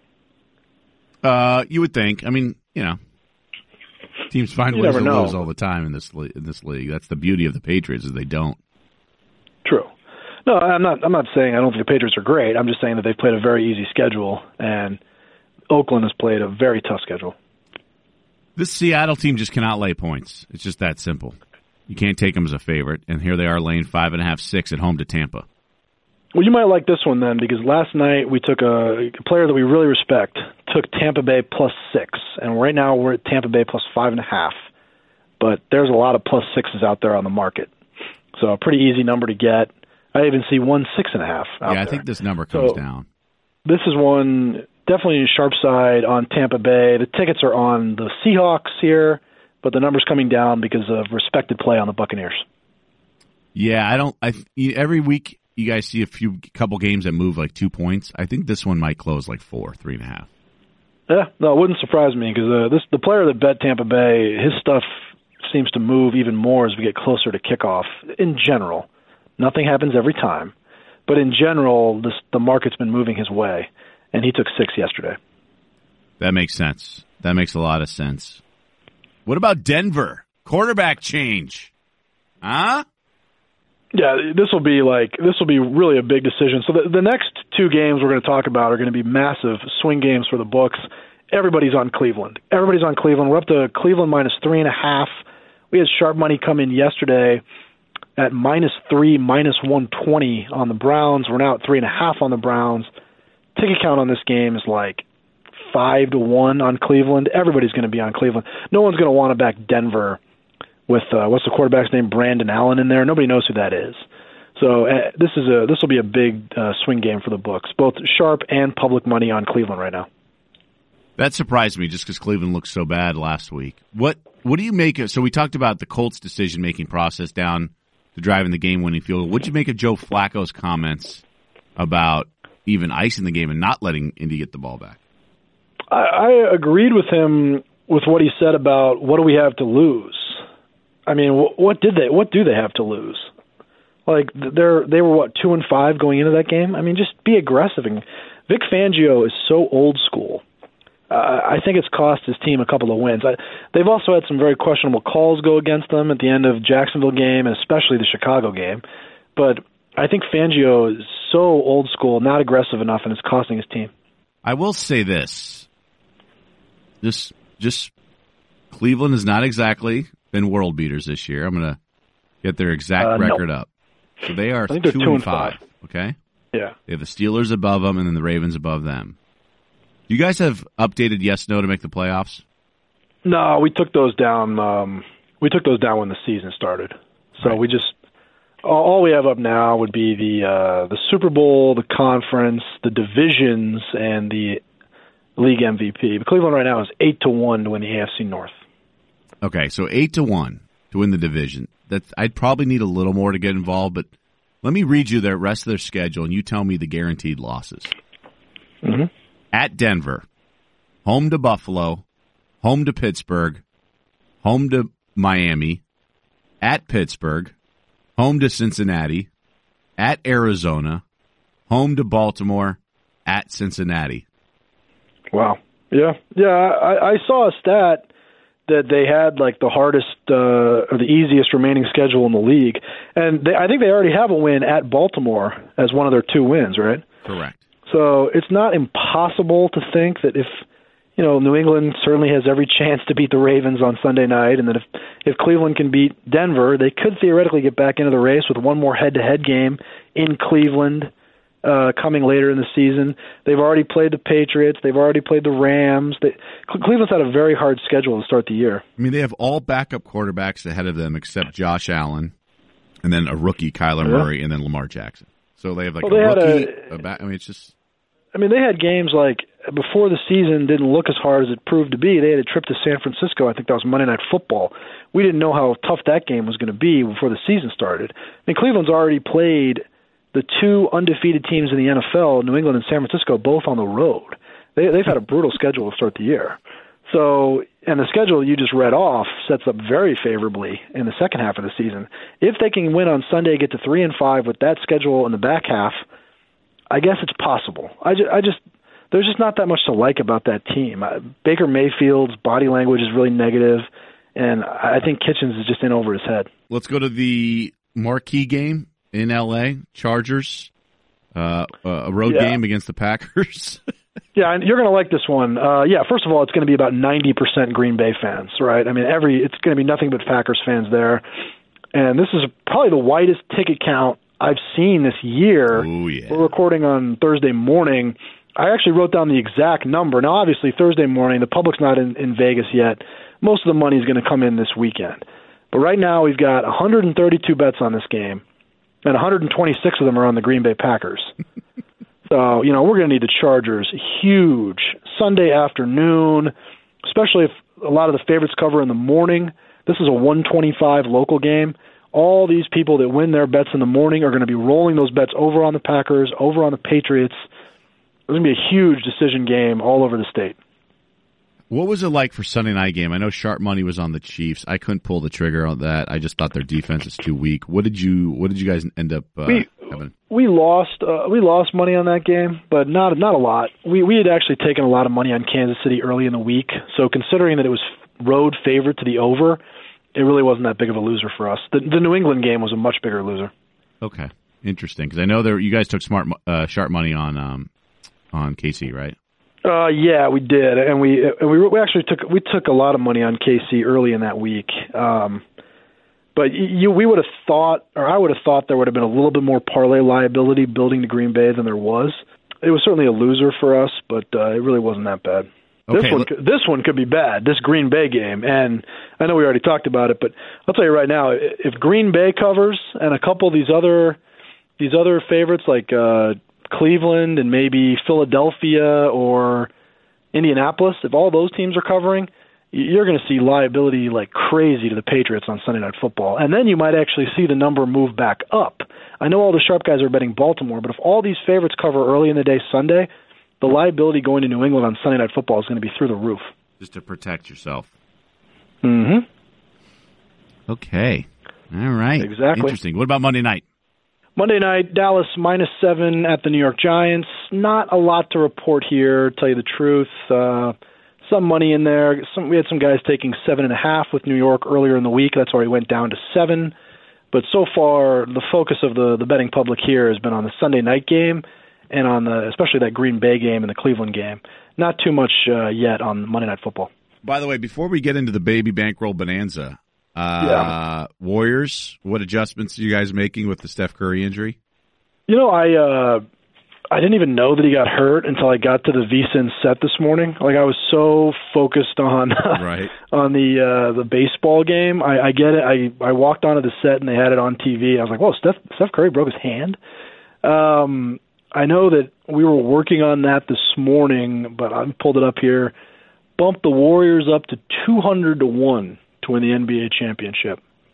E: Uh, you would think. I mean, you know, teams find
G: you
E: ways to
G: know.
E: lose all the time in this in this league. That's the beauty of the Patriots is they don't.
G: True. No, I'm not. I'm not saying I don't think the Patriots are great. I'm just saying that they've played a very easy schedule, and Oakland has played a very tough schedule.
E: This Seattle team just cannot lay points. It's just that simple. You can't take them as a favorite, and here they are laying five and a half, six at home to Tampa.
G: Well, you might like this one then, because last night we took a, a player that we really respect, took Tampa Bay plus six, and right now we're at Tampa Bay plus five and a half. But there's a lot of plus sixes out there on the market, so a pretty easy number to get. I even see one six and a half out
E: Yeah, I
G: there.
E: think this number comes
G: so,
E: down.
G: This is one definitely sharp side on Tampa Bay. The tickets are on the Seahawks here, but the number's coming down because of respected play on the Buccaneers.
E: Yeah, I don't. I every week you guys see a few couple games that move like two points. I think this one might close like four, three and a half.
G: Yeah, no, it wouldn't surprise me because uh, this the player that bet Tampa Bay, his stuff seems to move even more as we get closer to kickoff. In general, nothing happens every time, but in general, this, the market's been moving his way, and he took six yesterday.
E: That makes sense. That makes a lot of sense. What about Denver? Quarterback change. Huh?
G: Yeah, this will be like this will be really a big decision. So the, the next two games we're going to talk about are going to be massive swing games for the books. Everybody's on Cleveland. Everybody's on Cleveland. We're up to Cleveland minus three and a half. We had sharp money come in yesterday at minus three, minus one twenty on the Browns. We're now at three and a half on the Browns. Ticket count on this game is like five to one on Cleveland. Everybody's going to be on Cleveland. No one's going to want to back Denver with uh, what's the quarterback's name, Brandon Allen, in there. Nobody knows who that is. So uh, this is a this will be a big uh, swing game for the books, both sharp and public money on Cleveland right now.
E: That surprised me just because Cleveland looked so bad last week. What what do you make of? So we talked about the Colts' decision making process down to driving the game winning field goal. What did you make of Joe Flacco's comments about even icing the game and not letting Indy get the ball back?
G: I, I agreed with him with what he said about what do we have to lose. I mean, what, what did they? What do they have to lose? Like they're they were what two and five going into that game. I mean, just be aggressive. And Vic Fangio is so old school. Uh, I think it's cost his team a couple of wins. I, they've also had some very questionable calls go against them at the end of Jacksonville game and especially the Chicago game. But I think Fangio is so old school, not aggressive enough, and it's costing his team.
E: I will say this: just just Cleveland has not exactly been world beaters this year. I'm going to get their exact
G: uh,
E: record
G: no.
E: up. So they are
G: two,
E: two,
G: two
E: and
G: and
E: five.
G: five.
E: Okay.
G: Yeah.
E: They have the Steelers above them, and then the Ravens above them. Do you guys have updated yes no to make the playoffs?
G: No, we took those down. Um, we took those down when the season started. So
E: right.
G: we just all, all we have up now would be the uh, the Super Bowl, the conference, the divisions, and the league M V P. But Cleveland right now is eight to one to win the A F C North.
E: Okay, so eight to one. to win the division. That's, I'd probably need a little more to get involved, but let me read you the rest of their schedule, and you tell me the guaranteed losses.
G: Mm-hmm.
E: At Denver, home to Buffalo, home to Pittsburgh, home to Miami, at Pittsburgh, home to Cincinnati, at Arizona, home to Baltimore, at Cincinnati.
G: Wow. Yeah. Yeah, I, I saw a stat that they had like the hardest uh, or the easiest remaining schedule in the league. And they, I think they already have a win at Baltimore as one of their two wins, right?
E: Correct.
G: So it's not impossible to think that if, you know, New England certainly has every chance to beat the Ravens on Sunday night, and that if, if Cleveland can beat Denver, they could theoretically get back into the race with one more head-to-head game in Cleveland uh, coming later in the season. They've already played the Patriots. They've already played the Rams. They, Cleveland's had a very hard schedule to start the year.
E: I mean, they have all backup quarterbacks ahead of them except Josh Allen, and then a rookie, Kyler
G: Yeah.
E: Murray, and then Lamar Jackson. So they have like
G: Well,
E: a
G: they had
E: rookie.
G: a-
E: A back, I mean, it's just...
G: I mean, they had games like before the season didn't look as hard as it proved to be. They had a trip to San Francisco. I think that was Monday Night Football. We didn't know how tough that game was going to be before the season started. I mean, Cleveland's already played the two undefeated teams in the N F L, New England and San Francisco, both on the road. They, they've had a brutal schedule to start the year. So, and the schedule you just read off sets up very favorably in the second half of the season. If they can win on Sunday, get to three and five with that schedule in the back half, I guess it's possible. I just, I just, there's just not that much to like about that team. Uh, Baker Mayfield's body language is really negative, and I think Kitchens is just in over his head.
E: Let's go to the marquee game in L A, Chargers, uh, a road
G: Yeah.
E: game against the Packers.
G: Yeah, and you're going to like this one. Uh, yeah, first of all, it's going to be about ninety percent Green Bay fans, right? I mean, every it's going to be nothing but Packers fans there. And this is probably the widest ticket count I've seen this year.
E: Oh, yeah.
G: We're recording on Thursday morning. I actually wrote down the exact number. Now, obviously, Thursday morning, the public's not in, in Vegas yet. Most of the money is going to come in this weekend. But right now, we've got one hundred thirty-two bets on this game, and one hundred twenty-six of them are on the Green Bay Packers. So, you know, we're going to need the Chargers. Huge. Sunday afternoon, especially if a lot of the favorites cover in the morning. This is a one twenty-five local game. All these people that win their bets in the morning are going to be rolling those bets over on the Packers, over on the Patriots. It's going to be a huge decision game all over the state.
E: What was it like for Sunday night game? I know sharp money was on the Chiefs. I couldn't pull the trigger on that. I just thought their defense is too weak. What did you What did you guys end up uh,
G: we,
E: having?
G: We lost. Uh, we lost money on that game, but not not a lot. We we had actually taken a lot of money on Kansas City early in the week. So considering that it was road favorite to the over, it really wasn't that big of a loser for us. The, the New England game was a much bigger loser.
E: Okay, interesting. Because I know there you guys took smart uh, sharp money on um, on K C, right?
G: Uh, yeah, we did, and we and we we actually took we took a lot of money on K C early in that week. Um, but you, we would have thought, or I would have thought, there would have been a little bit more parlay liability building to Green Bay than there was. It was certainly a loser for us, but uh, it really wasn't that bad.
E: Okay,
G: this one,
E: look-
G: could- this one could be bad. This Green Bay game, and I know we already talked about it, but I'll tell you right now, if Green Bay covers and a couple of these other these other favorites like uh, Cleveland and maybe Philadelphia or Indianapolis, if all those teams are covering, you're going to see liability like crazy to the Patriots on Sunday Night Football. And then you might actually see the number move back up. I know all the sharp guys are betting Baltimore, but if all these favorites cover early in the day Sunday, the liability going to New England on Sunday Night Football is going to be through the roof.
E: Just to protect yourself.
G: Mm-hmm.
E: Okay. All right.
G: Exactly.
E: Interesting. What about Monday night?
G: Monday night, Dallas minus seven at the New York Giants. Not a lot to report here, to tell you the truth. Uh, some money in there. Some, we had some guys taking seven and a half with New York earlier in the week. That's why we went down to seven. But so far, the focus of the, the betting public here has been on the Sunday night game and on the especially that Green Bay game and the Cleveland game. Not too much uh, yet on Monday Night Football.
E: By the way, before we get into the baby bankroll bonanza, uh,
G: Yeah.
E: Warriors, what adjustments are you guys making with the Steph Curry injury?
G: You know, I uh, I didn't even know that he got hurt until I got to the VSiN set this morning. Like I was so focused on
E: Right.
G: on the uh, the baseball game. I, I get it. I I walked onto the set and they had it on T V. I was like, "Whoa, Steph Steph Curry broke his hand." Um, I know that we were working on that this morning, but I pulled it up here. Bumped the Warriors up to two hundred to one to win the N B A championship.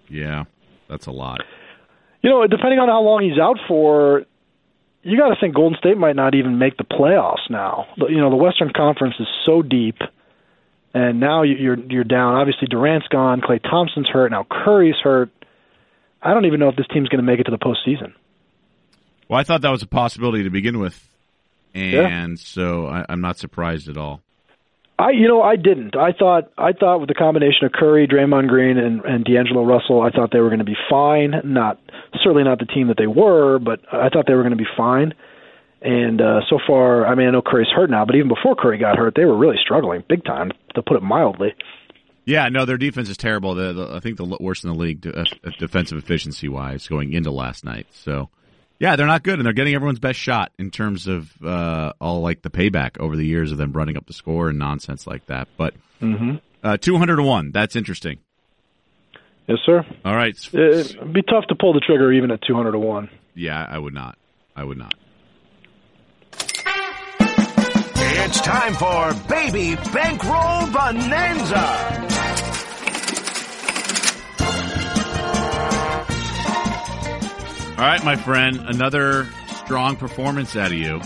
E: Yeah, that's a lot.
G: You know, depending on how long he's out for, you got to think Golden State might not even make the playoffs now. You know, the Western Conference is so deep, and now you're you're down. Obviously, Durant's gone, Klay Thompson's hurt, now Curry's hurt. I don't even know if this team's going to make it to the postseason.
E: Well, I thought that was a possibility to begin with, and
G: yeah.
E: so I, I'm not surprised at all.
G: I, you know, I didn't. I thought, I thought with the combination of Curry, Draymond Green, and, and D'Angelo Russell, I thought they were going to be fine. Not certainly not the team that they were, but I thought they were going to be fine. And uh, so far, I mean, I know Curry's hurt now, but even before Curry got hurt, they were really struggling big time, to put it mildly.
E: Yeah, no, their defense is terrible. The, the, I think the worst in the league, uh, defensive efficiency wise, going into last night. So. Yeah, they're not good, and they're getting everyone's best shot in terms of uh, all like the payback over the years of them running up the score and nonsense like that. But
G: mm-hmm.
E: uh, two hundred to one, that's interesting.
G: Yes, sir.
E: All right.
G: It'd be tough to pull the trigger even at two hundred to one.
E: Yeah, I would not. I would not.
D: It's time for Baby Bankroll Bonanza.
E: All right, my friend, another strong performance out of you.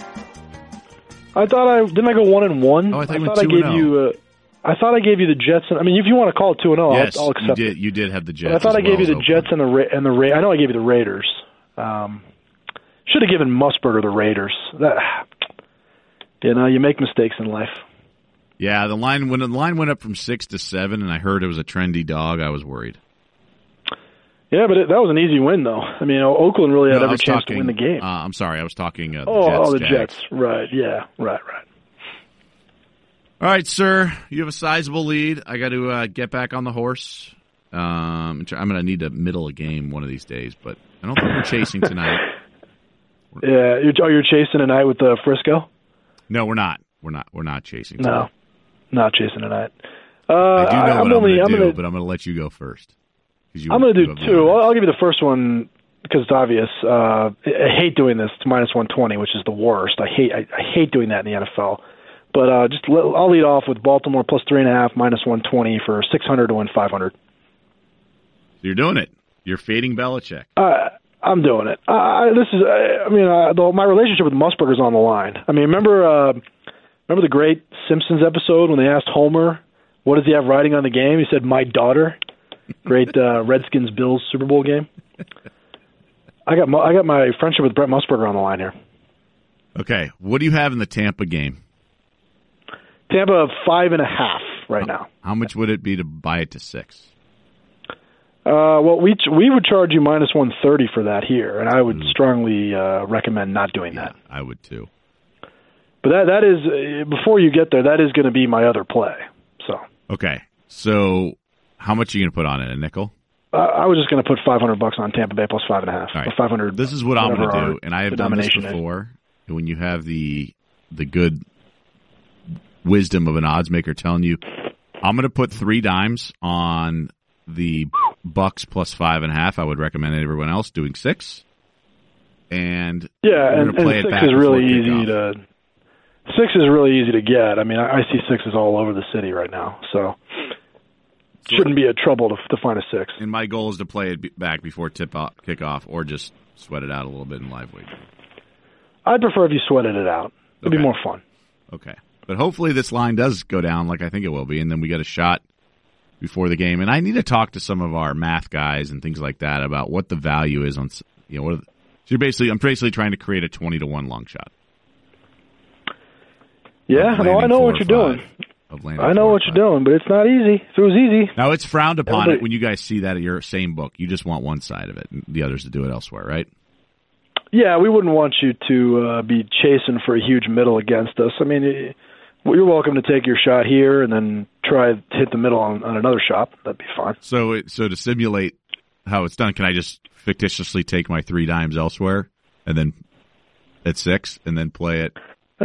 G: I thought I didn't I go one and one.
E: Oh, I thought,
G: I, thought I gave you. Uh, I thought I gave you the Jets. And, I mean, if you want to call it two and zero,
E: yes,
G: I'll, I'll accept
E: you did.
G: it.
E: You did have the Jets.
G: But I thought I
E: as
G: gave
E: well
G: you the
E: as
G: Jets and the Ra- and the Ra- I know I gave you the Raiders. Um, should have given Musburger the Raiders. That, you know, you make mistakes in life.
E: Yeah, the line when the line went up from six to seven, and I heard it was a trendy dog, I was worried.
G: Yeah, but it, that was an easy win, though. I mean, Oakland really had
E: no,
G: every chance
E: talking,
G: to win the game.
E: Uh, I'm sorry, I was talking uh, the
G: oh,
E: Jets.
G: Oh, the
E: Jags.
G: Jets. Right, yeah, right, right.
E: All right, sir, you have a sizable lead. I got to uh, get back on the horse. Um, I'm going to need to middle a game one of these days, but I don't think we're chasing tonight.
G: Yeah, you're, oh, you're chasing tonight with uh, Frisco?
E: No, we're not. We're not. We're not chasing
G: No,
E: tonight.
G: not chasing tonight. Uh,
E: I do know
G: I'm
E: what I'm
G: only,
E: going to do,
G: gonna,
E: but I'm going to let you go first. You,
G: I'm going to do two. I'll, I'll give you the first one because it's obvious. Uh, I hate doing this. It's minus one twenty, which is the worst. I hate I, I hate doing that in the N F L. But uh, just let, I'll lead off with Baltimore plus three and a half, minus one twenty for six hundred to win five hundred.
E: You're doing it. You're fading Belichick.
G: Uh, I'm doing it. Uh, this is. I mean, uh, the, my relationship with Musburger's on the line. I mean, remember, uh, remember the great Simpsons episode when they asked Homer, "What does he have riding on the game?" He said, "My daughter." Great uh, Redskins Bills Super Bowl game. I got my, I got my friendship with Brett Musburger on the line here.
E: Okay, what do you have in the Tampa game?
G: Tampa five and a half right
E: how,
G: now.
E: How much would it be to buy it to six?
G: Uh, well, we we would charge you minus one thirty for that here, and I would mm. strongly uh, recommend not doing
E: yeah,
G: that.
E: I would too.
G: But that that is uh, before you get there. That is going to be my other play. So
E: okay, so. How much are you going to put on it? A nickel?
G: Uh, I was just going to put five hundred bucks on Tampa Bay plus five and a half.
E: Right.
G: Or five hundred.
E: This is what I'm going to do, and I have done this before.
G: Is.
E: When you have the the good wisdom of an odds maker telling you, I'm going to put three dimes on the Bucks plus five and a half. I would recommend everyone else doing six. And
G: yeah, and,
E: play
G: and
E: it
G: six
E: back
G: is really easy
E: kickoff.
G: to. Six is really easy to get. I mean, I, I see sixes all over the city right now, so. Shouldn't be a trouble to, to find a six.
E: And my goal is to play it back before tip off, kickoff, or just sweat it out a little bit in live weight.
G: I'd prefer if you sweated it out. It'd
E: okay.
G: be more fun.
E: Okay. But hopefully this line does go down like I think it will be, and then we get a shot before the game. And I need to talk to some of our math guys and things like that about what the value is on, you know, what are the, so you're basically, I'm basically trying to create a twenty to one long shot.
G: Yeah, no, I know what you're doing. I know what you're doing, but it's not easy. If it was easy.
E: Now, it's frowned upon
G: Everybody,
E: it when you guys see that at your same book. You just want one side of it, and the others to do it elsewhere, right?
G: Yeah, we wouldn't want you to uh, be chasing for a huge middle against us. I mean, you're welcome to take your shot here and then try to hit the middle on, on another shot. That'd be fine.
E: So, it, so to simulate how it's done, can I just fictitiously take my three dimes elsewhere and then at six and then play it?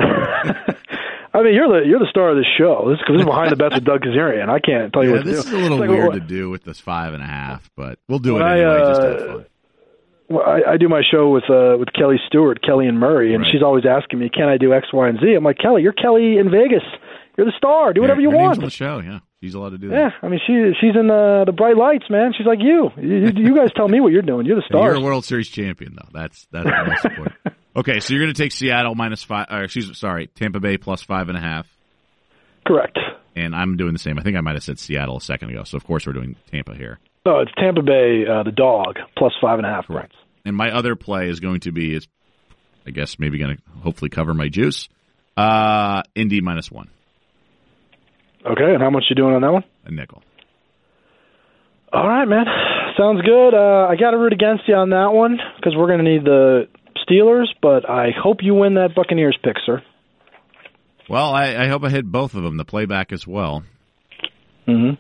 G: I mean, you're the you're the star of this show. This, this is Behind the Bets with Doug Kazarian. I can't tell you
E: yeah,
G: what to do.
E: This is a little
G: like,
E: weird
G: well,
E: to do with this five and a half, but we'll do it
G: I,
E: anyway.
G: Uh,
E: just to have fun.
G: Well, I, I do my show with uh, with Kelly Stewart, Kelly and Murray, and
E: right.
G: she's always asking me, "Can I do X, Y, and Z?" I'm like, "Kelly, you're Kelly in Vegas. You're the star. Do whatever
E: yeah,
G: you
E: her
G: want."
E: name's on the show, yeah. She's allowed to do that.
G: Yeah, I mean, she she's in the the bright lights, man. She's like you. You, you guys tell me what you're doing. You're the stars.
E: You're a World Series champion, though. That's that's the most important. Okay, so you're going to take Seattle minus five. Or excuse me, sorry, Tampa Bay plus five and a half.
G: Correct.
E: And I'm doing the same. I think I might have said Seattle a second ago. So of course we're doing Tampa here.
G: Oh, it's Tampa Bay, uh, the dog, plus five and a half points.
E: And my other play is going to be, is I guess maybe going to hopefully cover my juice. Uh, Indy minus one.
G: Okay, and how much you doing on that one?
E: A nickel.
G: All right, man. Sounds good. Uh, I got to root against you on that one because we're going to need the Steelers, but I hope you win that Buccaneers pick, sir.
E: Well, I, I hope I hit both of them, the playback as well.
G: Mm-hmm.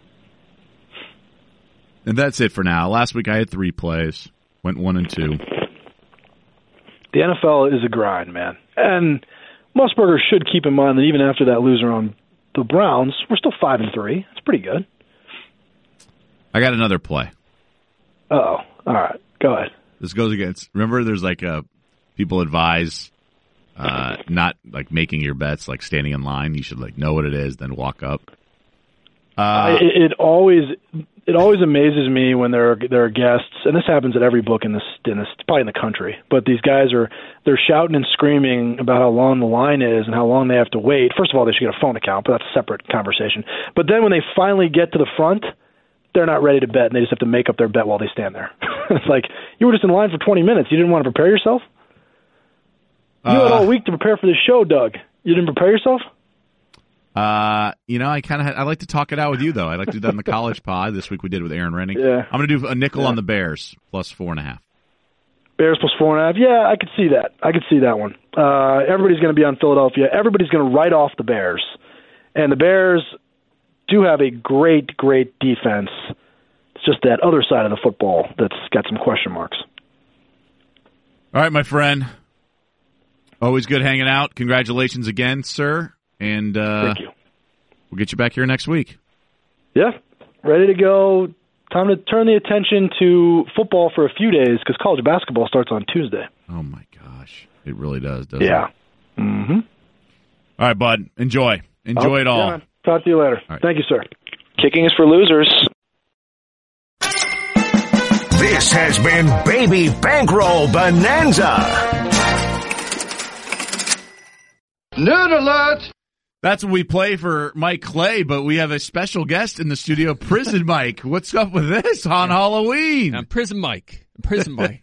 E: And that's it for now. Last week I had three plays, went one and two.
G: The N F L is a grind, man. And Musburger should keep in mind that even after that loser on the Browns, we're still five and three. It's pretty good.
E: I got another play.
G: Uh-oh. All right. Go ahead.
E: This goes against, remember there's like a, people advise uh, not like making your bets, like standing in line. You should like know what it is, then walk up. Uh,
G: it, it always it always amazes me when there are there are guests, and this happens at every book in this in this probably in the country. But these guys are they're shouting and screaming about how long the line is and how long they have to wait. First of all, they should get a phone account, but that's a separate conversation. But then when they finally get to the front, they're not ready to bet, and they just have to make up their bet while they stand there. It's like you were just in line for twenty minutes. You didn't want to prepare yourself. You
E: uh,
G: had all week to prepare for this show, Doug. You didn't prepare yourself.
E: Uh, you know, I kind of I like to talk it out with you though. I like to do that in the college pod. This week we did with Aaron Renning.
G: Yeah.
E: I'm going to do a nickel
G: yeah.
E: on the Bears plus four and a half.
G: Bears plus four and a half. Yeah, I could see that. I could see that one. Uh, everybody's going to be on Philadelphia. Everybody's going to write off the Bears, and the Bears do have a great, great defense. It's just that other side of the football that's got some question marks.
E: All right, my friend. Always good hanging out. Congratulations again, sir. And uh,
G: Thank you.
E: We'll get you back here next week.
G: Yeah, ready to go. Time to turn the attention to football for a few days because college basketball starts on Tuesday.
E: Oh, my gosh. It really does, doesn't
G: yeah.
E: it?
G: Yeah. Mm-hmm.
E: All right, bud. Enjoy. Enjoy
G: oh,
E: it all.
G: Yeah, talk to you later.
E: Right.
G: Thank you, sir.
C: Kicking is for losers.
D: This has been Baby Bankroll Bonanza.
B: Nerd alert!
E: That's what we play for Mike Clay, but we have a special guest in the studio, Prison Mike. What's up with this on Halloween?
A: I'm Prison Mike. Prison Mike.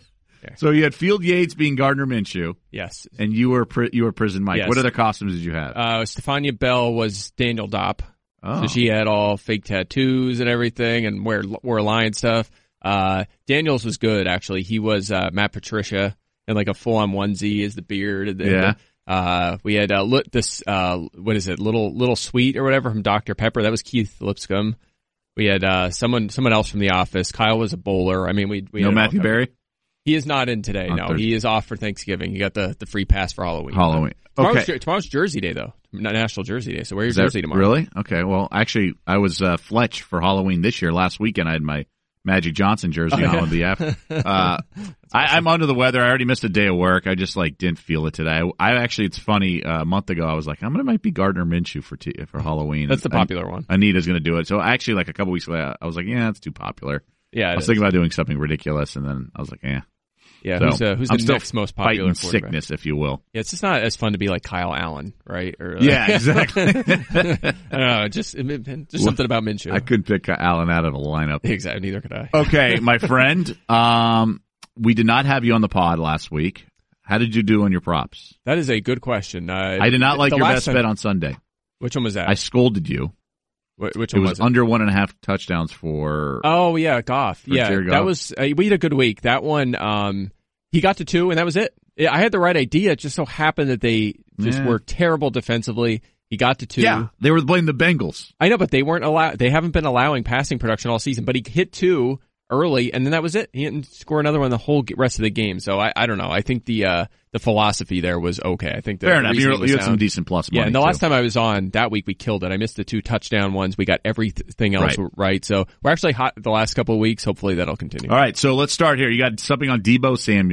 E: So you had Field Yates being Gardner Minshew.
A: Yes.
E: And you were pri- you were Prison Mike.
A: Yes.
E: What other costumes did you have?
A: Uh, Stefania Bell was Daniel Dopp.
E: Oh.
A: So she had all fake tattoos and everything and wear, wore lion stuff. Uh, Daniels was good, actually. He was uh, Matt Patricia in like a full-on onesie as the beard. And the,
E: Yeah.
A: Uh, we had, uh, li- this, uh, what is it, Little, Little Sweet or whatever from Doctor Pepper. That was Keith Lipscomb. We had, uh, someone, someone else from the office. Kyle was a bowler. I mean, we, we
E: no
A: had
E: Matthew
A: all,
E: Berry?
A: He is not in today.
E: On
A: no,
E: Thursday.
A: he is off for Thanksgiving. He got the, the free pass for Halloween.
E: Halloween.
A: Tomorrow's,
E: Okay.
A: Jer- tomorrow's Jersey Day, though. Not National Jersey Day. So wear your
E: Is that
A: jersey tomorrow.
E: Really? Okay. Well, actually, I was uh, Fletch for Halloween this year. Last weekend, I had my Magic Johnson jersey on with the F. Uh, I, I'm under the weather. I already missed a day of work. I just like didn't feel it today. I, I actually, it's funny. Uh, a month ago, I was like, I'm gonna might be Gardner Minshew for t- for Halloween.
A: That's the
E: And
A: popular one.
E: Anita's gonna do it. So actually, like a couple weeks later, I was like, yeah, it's too popular.
A: Yeah,
E: I
A: it
E: was
A: is.
E: thinking about doing something ridiculous, and then I was like, yeah.
A: Yeah,
E: So,
A: who's, uh, who's
E: I'm
A: the
E: still
A: next most popular
E: fighting
A: quarterback?
E: sickness, if you will.
A: Yeah, it's just not as fun to be like Kyle Allen, right? Or, uh,
E: Yeah, exactly.
A: I don't know, just, it- it- just something about Minshew.
E: I couldn't pick Allen out of the lineup.
A: Exactly, neither could I.
E: Okay, my friend. Um, we did not have you on the pod last week. How did you do on your props?
A: That is a good question. Uh,
E: I did not like
A: the
E: your
A: last
E: best
A: time-
E: bet on Sunday.
A: Which one was that?
E: I scolded you.
A: Wh- Which
E: It
A: one
E: was,
A: was, it?
E: under one and a half touchdowns for.
A: Oh yeah, Goff.
E: For
A: Yeah,
E: Jared
A: that
E: Goff.
A: was uh, we had a good week. That one, um, he got to two, and that was it. Yeah, I had the right idea. It just so happened that they just
E: Yeah.
A: were terrible defensively. He got to two.
E: Yeah, they were blaming the Bengals.
A: I know, but they weren't allow. They haven't been allowing passing production all season. But he hit two early, and then that was it. He didn't score another one the whole g- rest of the game. So I, I don't know. I think the uh, the philosophy there was okay. I think the
E: Fair enough. You,
A: reasoning
E: were-
A: was
E: you had some
A: sound.
E: decent plus money.
A: Yeah, and the
E: too.
A: last time I was on that week, we killed it. I missed the two touchdown ones. We got everything else
E: Right.
A: right. So we're actually hot the last couple of weeks. Hopefully that'll continue.
E: All right, so let's start here. You got something on Debo Samuel.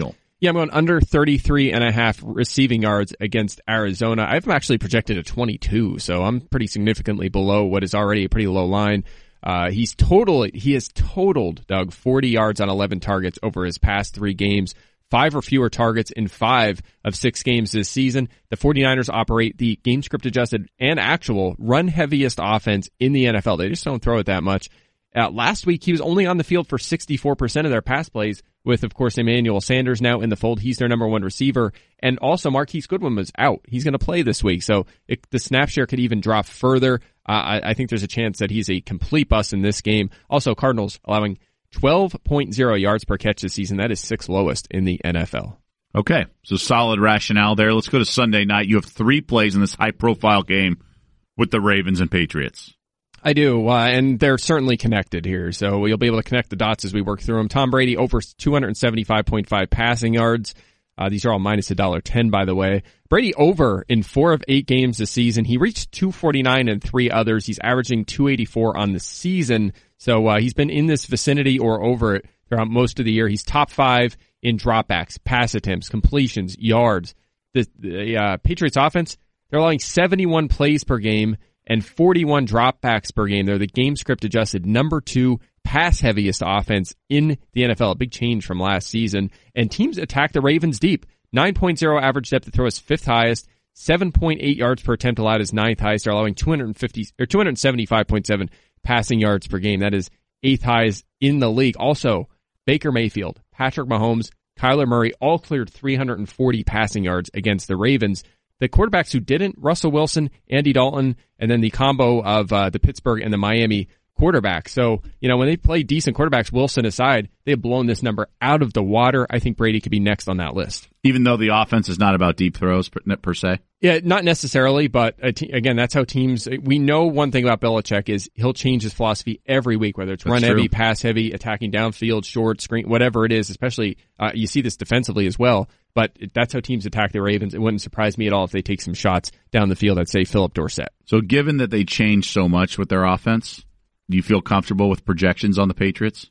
A: Yeah, I'm going under thirty-three and a half receiving yards against Arizona. I've actually projected a twenty-two, so I'm pretty significantly below what is already a pretty low line. Uh, he's total, he has totaled, Doug, forty yards on eleven targets over his past three games, five or fewer targets in five of six games this season. The 49ers operate the game script adjusted and actual run heaviest offense in the N F L. They just don't throw it that much. Uh, last week, he was only on the field for sixty-four percent of their pass plays, with, of course, Emmanuel Sanders now in the fold. He's their number one receiver. And also, Marquise Goodwin was out. He's going to play this week, so it, the snap share could even drop further. Uh, I, I think there's a chance that he's a complete bust in this game. Also, Cardinals allowing twelve point oh yards per catch this season. That is sixth lowest in the N F L.
E: Okay, so solid rationale there. Let's go to Sunday night. You have three plays in this high-profile game with the Ravens and Patriots.
A: I do, uh, and they're certainly connected here, so you'll be able to connect the dots as we work through them. Tom Brady over two seventy-five point five passing yards. Uh, these are all minus one dollar ten, by the way. Brady over in four of eight games this season. He reached two forty-nine in three others. He's averaging two eighty-four on the season, so uh, he's been in this vicinity or over it throughout most of the year. He's top five in dropbacks, pass attempts, completions, yards. The, the uh, Patriots offense, they're allowing seventy-one plays per game and forty-one dropbacks per game. They're the game script adjusted number two pass heaviest offense in the N F L. A big change from last season. And teams attack the Ravens deep. nine point oh average depth of throw is fifth highest. seven point eight yards per attempt allowed is ninth highest. They're allowing two fifty or two seventy-five point seven passing yards per game. That is eighth highest in the league. Also, Baker Mayfield, Patrick Mahomes, Kyler Murray all cleared three hundred forty passing yards against the Ravens. The quarterbacks who didn't, Russell Wilson, Andy Dalton, and then the combo of uh, the Pittsburgh and the Miami quarterbacks. So, you know, when they play decent quarterbacks, Wilson aside, they've blown this number out of the water. I think Brady could be next on that list.
E: Even though the offense is not about deep throws per, per se?
A: Yeah, not necessarily, but uh, te- again, that's how teams, we know one thing about Belichick is he'll change his philosophy every week, whether it's
E: That's
A: run
E: true.
A: heavy, pass heavy, attacking downfield, short, screen, whatever it is, especially, uh, you see this defensively as well, but that's how teams attack the Ravens. It wouldn't surprise me at all if they take some shots down the field at, say, Philip Dorsett.
E: So given that they changed so much with their offense, do you feel comfortable with projections on the Patriots?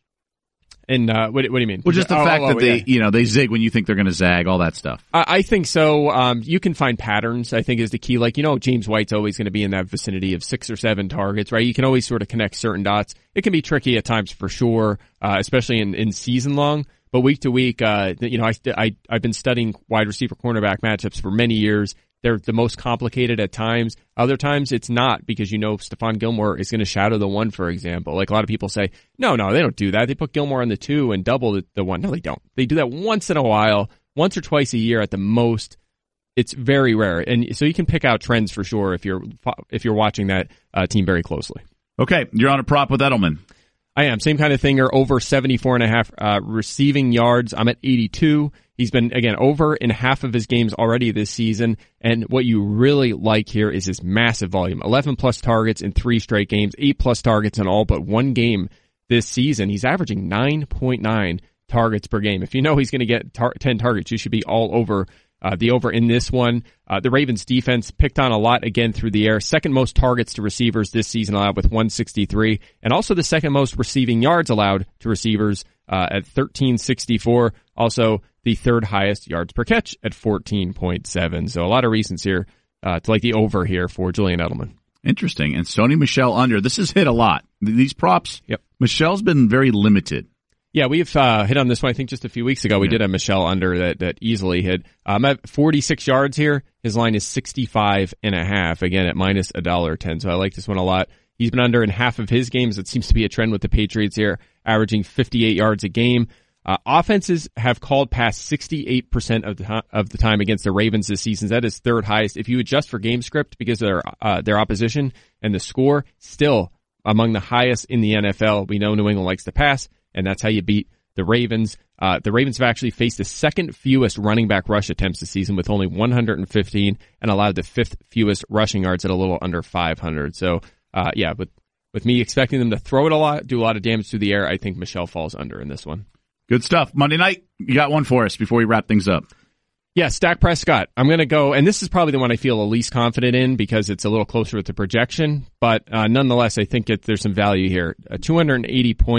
A: And uh, what, what do you mean?
E: Well, just the
A: oh,
E: fact
A: oh,
E: that
A: oh,
E: they,
A: yeah.
E: you know, they zig when you think they're going to zag, all that stuff.
A: I, I think so. Um, you can find patterns, I think, is the key. Like, you know, James White's always going to be in that vicinity of six or seven targets, right? You can always sort of connect certain dots. It can be tricky at times for sure, uh, especially in, in season long. But week to week, uh, you know, I, I, I've been studying wide receiver cornerback matchups for many years. They're the most complicated at times. Other times it's not, because you know Stephon Gilmore is going to shadow the one, for example. Like a lot of people say, no, no, they don't do that. They put Gilmore on the two and double the, the one. No, they don't. They do that once in a while, once or twice a year at the most. It's very rare. And so you can pick out trends for sure if you're, if you're watching that uh, team very closely.
E: Okay. You're on a prop with Edelman.
A: I am. Same kind of thing, or over seventy-four and a half uh, receiving yards. I'm at eighty-two. He's been, again, over in half of his games already this season. And what you really like here is his massive volume. eleven plus targets in three straight games, eight plus targets in all but one game this season. He's averaging nine point nine targets per game. If you know he's going to get tar- ten targets, you should be all over Uh, the over in this one. Uh, the Ravens defense picked on a lot again through the air. Second most targets to receivers this season allowed with one sixty-three, and also the second most receiving yards allowed to receivers uh, at thirteen sixty-four. Also the third highest yards per catch at fourteen point seven. So a lot of reasons here uh, to like the over here for Julian Edelman.
E: Interesting. And Sony Michel under. This has hit a lot. These props,
A: yep.
E: Michel's been very limited.
A: Yeah, we've uh, hit on this one, I think, just a few weeks ago. We
E: yeah.
A: did a Michel under that, that easily hit. I'm at forty-six yards here. His line is sixty-five and a half, again, at minus one dollar ten. So I like this one a lot. He's been under in half of his games. It seems to be a trend with the Patriots here, averaging fifty-eight yards a game. Uh, offenses have called past sixty-eight percent of the, of the time against the Ravens this season. That is third highest. If you adjust for game script because of their, uh, their opposition and the score, still among the highest in the N F L. We know New England likes to pass, and that's how you beat the Ravens. Uh, the Ravens have actually faced the second fewest running back rush attempts this season with only one hundred fifteen, and allowed the fifth fewest rushing yards at a little under five hundred. So, uh, yeah, with, with me expecting them to throw it a lot, do a lot of damage through the air, I think Michel falls under in this one.
E: Good stuff. Monday night, you got one for us before we wrap things up.
A: Yeah, Dak Prescott. I'm going to go, and this is probably the one I feel the least confident in because it's a little closer with the projection, but uh, nonetheless, I think it, there's some value here. A two hundred eighty point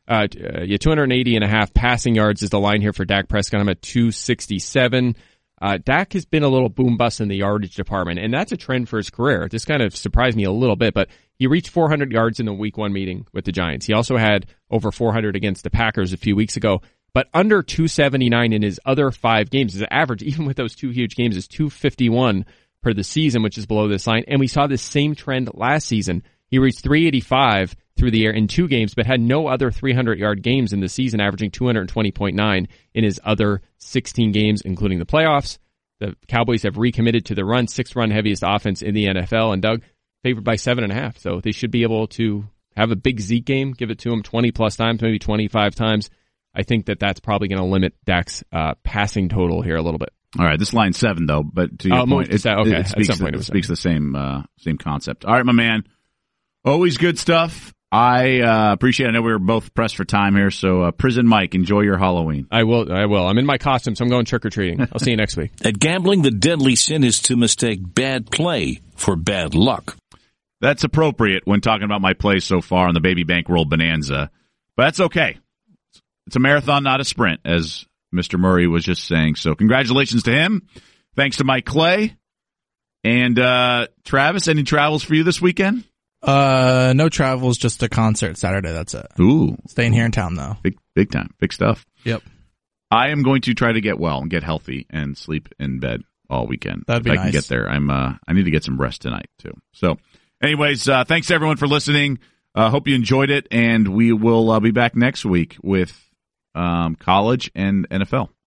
A: Uh, uh, yeah, two eighty and a half passing yards is the line here for Dak Prescott. I'm at two sixty-seven. Uh, Dak has been a little boom bust in the yardage department, and that's a trend for his career. This kind of surprised me a little bit, but he reached four hundred yards in the week one meeting with the Giants. He also had over four hundred against the Packers a few weeks ago, but under two seventy-nine in his other five games. His average, even with those two huge games, is two fifty-one per the season, which is below this line. And we saw this same trend last season. He reached three eighty-five through the air in two games, but had no other three hundred yard games in the season, averaging two twenty point nine in his other sixteen games, including the playoffs. The Cowboys have recommitted to the run, sixth run heaviest offense in the N F L, and Doug favored by seven and a half. So they should be able to have a big Zeke game, give it to him twenty plus times, maybe twenty-five times. I think that that's probably going to limit Dak's uh, passing total here a little bit.
E: All right, this line's seven though, but to your
A: oh,
E: point,
A: it, okay.
E: it speaks,
A: At some point
E: it
A: it
E: speaks the same uh, same concept. All right, my man, always good stuff. I uh, appreciate it. I know we were both pressed for time here, so uh, Prison Mike, enjoy your Halloween.
A: I will. I will. I'm in my costume, so I'm going trick-or-treating. I'll see you next week.
H: At gambling, the deadly sin is to mistake bad play for bad luck.
E: That's appropriate when talking about my play so far on the Baby Bankroll Bonanza, but that's okay. It's a marathon, not a sprint, as Mister Murray was just saying. So congratulations to him. Thanks to Mike Clay. And uh, Travis, any travels for you this weekend?
F: Uh, no travels, just a concert Saturday. That's it.
E: Ooh.
F: Staying here in town, though.
E: Big, big time. Big stuff.
F: Yep.
E: I am going to try to get well and get healthy and sleep in bed all weekend.
F: That'd be
E: if
F: nice.
E: I can get there. I'm, uh, I need to get some rest tonight, too. So, anyways, uh, thanks everyone for listening. Uh, hope you enjoyed it, and we will uh, be back next week with um, college and N F L.